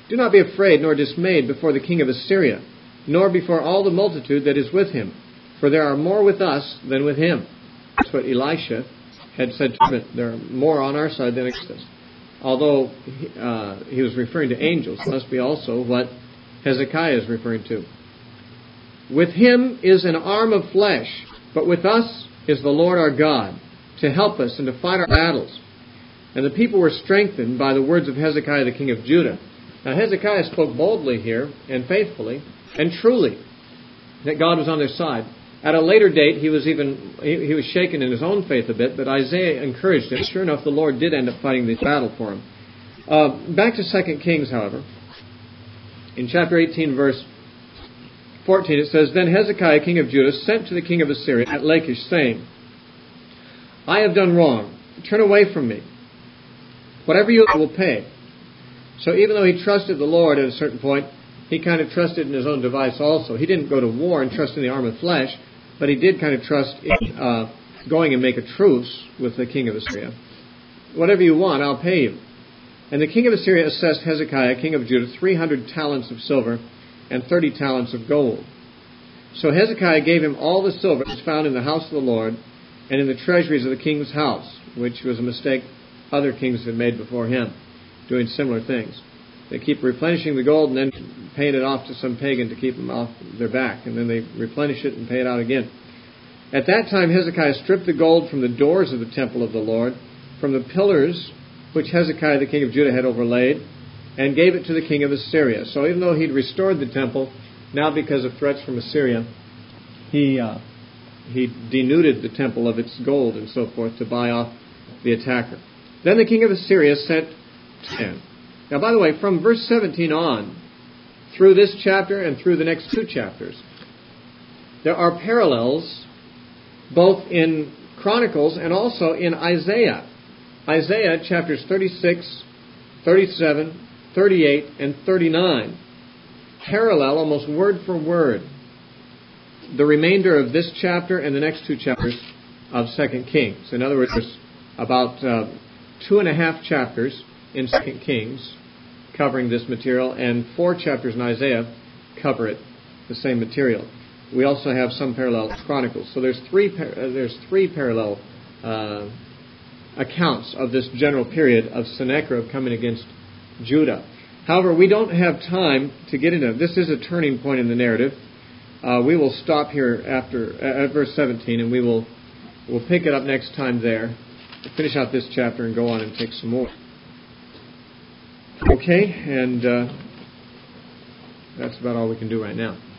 Do not be afraid nor dismayed before the king of Assyria, nor before all the multitude that is with him, for there are more with us than with him. That's what Elisha had said to him. There are more on our side than against us. Although uh, he was referring to angels, it must be also what Hezekiah is referring to. With him is an arm of flesh, but with us is the Lord our God, to help us and to fight our battles. And the people were strengthened by the words of Hezekiah the king of Judah. Now Hezekiah spoke boldly here, and faithfully, and truly, that God was on their side. At a later date, he was even he, he was shaken in his own faith a bit, but Isaiah encouraged him. Sure enough, the Lord did end up fighting this battle for him. Uh, back to Second Kings, however. In chapter eighteen, verse fourteen, it says, Then Hezekiah, king of Judah, sent to the king of Assyria at Lachish, saying, I have done wrong. Turn away from me. Whatever you will pay. So even though he trusted the Lord at a certain point, he kind of trusted in his own device also. He didn't go to war and trust in the arm of flesh, but he did kind of trust in uh, going and make a truce with the king of Assyria. Whatever you want, I'll pay you. And the king of Assyria assessed Hezekiah, king of Judah, three hundred talents of silver and thirty talents of gold. So Hezekiah gave him all the silver that was found in the house of the Lord and in the treasuries of the king's house, which was a mistake other kings had made before him, doing similar things. They keep replenishing the gold and then paying it off to some pagan to keep them off their back. And then they replenish it and pay it out again. At that time, Hezekiah stripped the gold from the doors of the temple of the Lord, from the pillars which Hezekiah the king of Judah had overlaid, and gave it to the king of Assyria. So even though he'd restored the temple, now because of threats from Assyria, he uh, he denuded the temple of its gold and so forth to buy off the attacker. Then the king of Assyria sent to him. Now, by the way, from verse seventeen on, through this chapter and through the next two chapters, there are parallels both in Chronicles and also in Isaiah. Isaiah chapters thirty-six, thirty-seven, thirty-eight, and thirty-nine parallel almost word for word the remainder of this chapter and the next two chapters of Second Kings. In other words, there's about uh, two and a half chapters in Second Kings covering this material, and four chapters in Isaiah cover it, the same material. We also have some parallel Chronicles. So there's three par- uh, there's three parallel uh, accounts of this general period of Sennacherib coming against Judah. However, we don't have time to get into it. This is a turning point in the narrative. Uh, we will stop here after uh, at verse seventeen, and we will we'll pick it up next time there. We'll finish out this chapter and go on and take some more. Okay, and uh, that's about all we can do right now.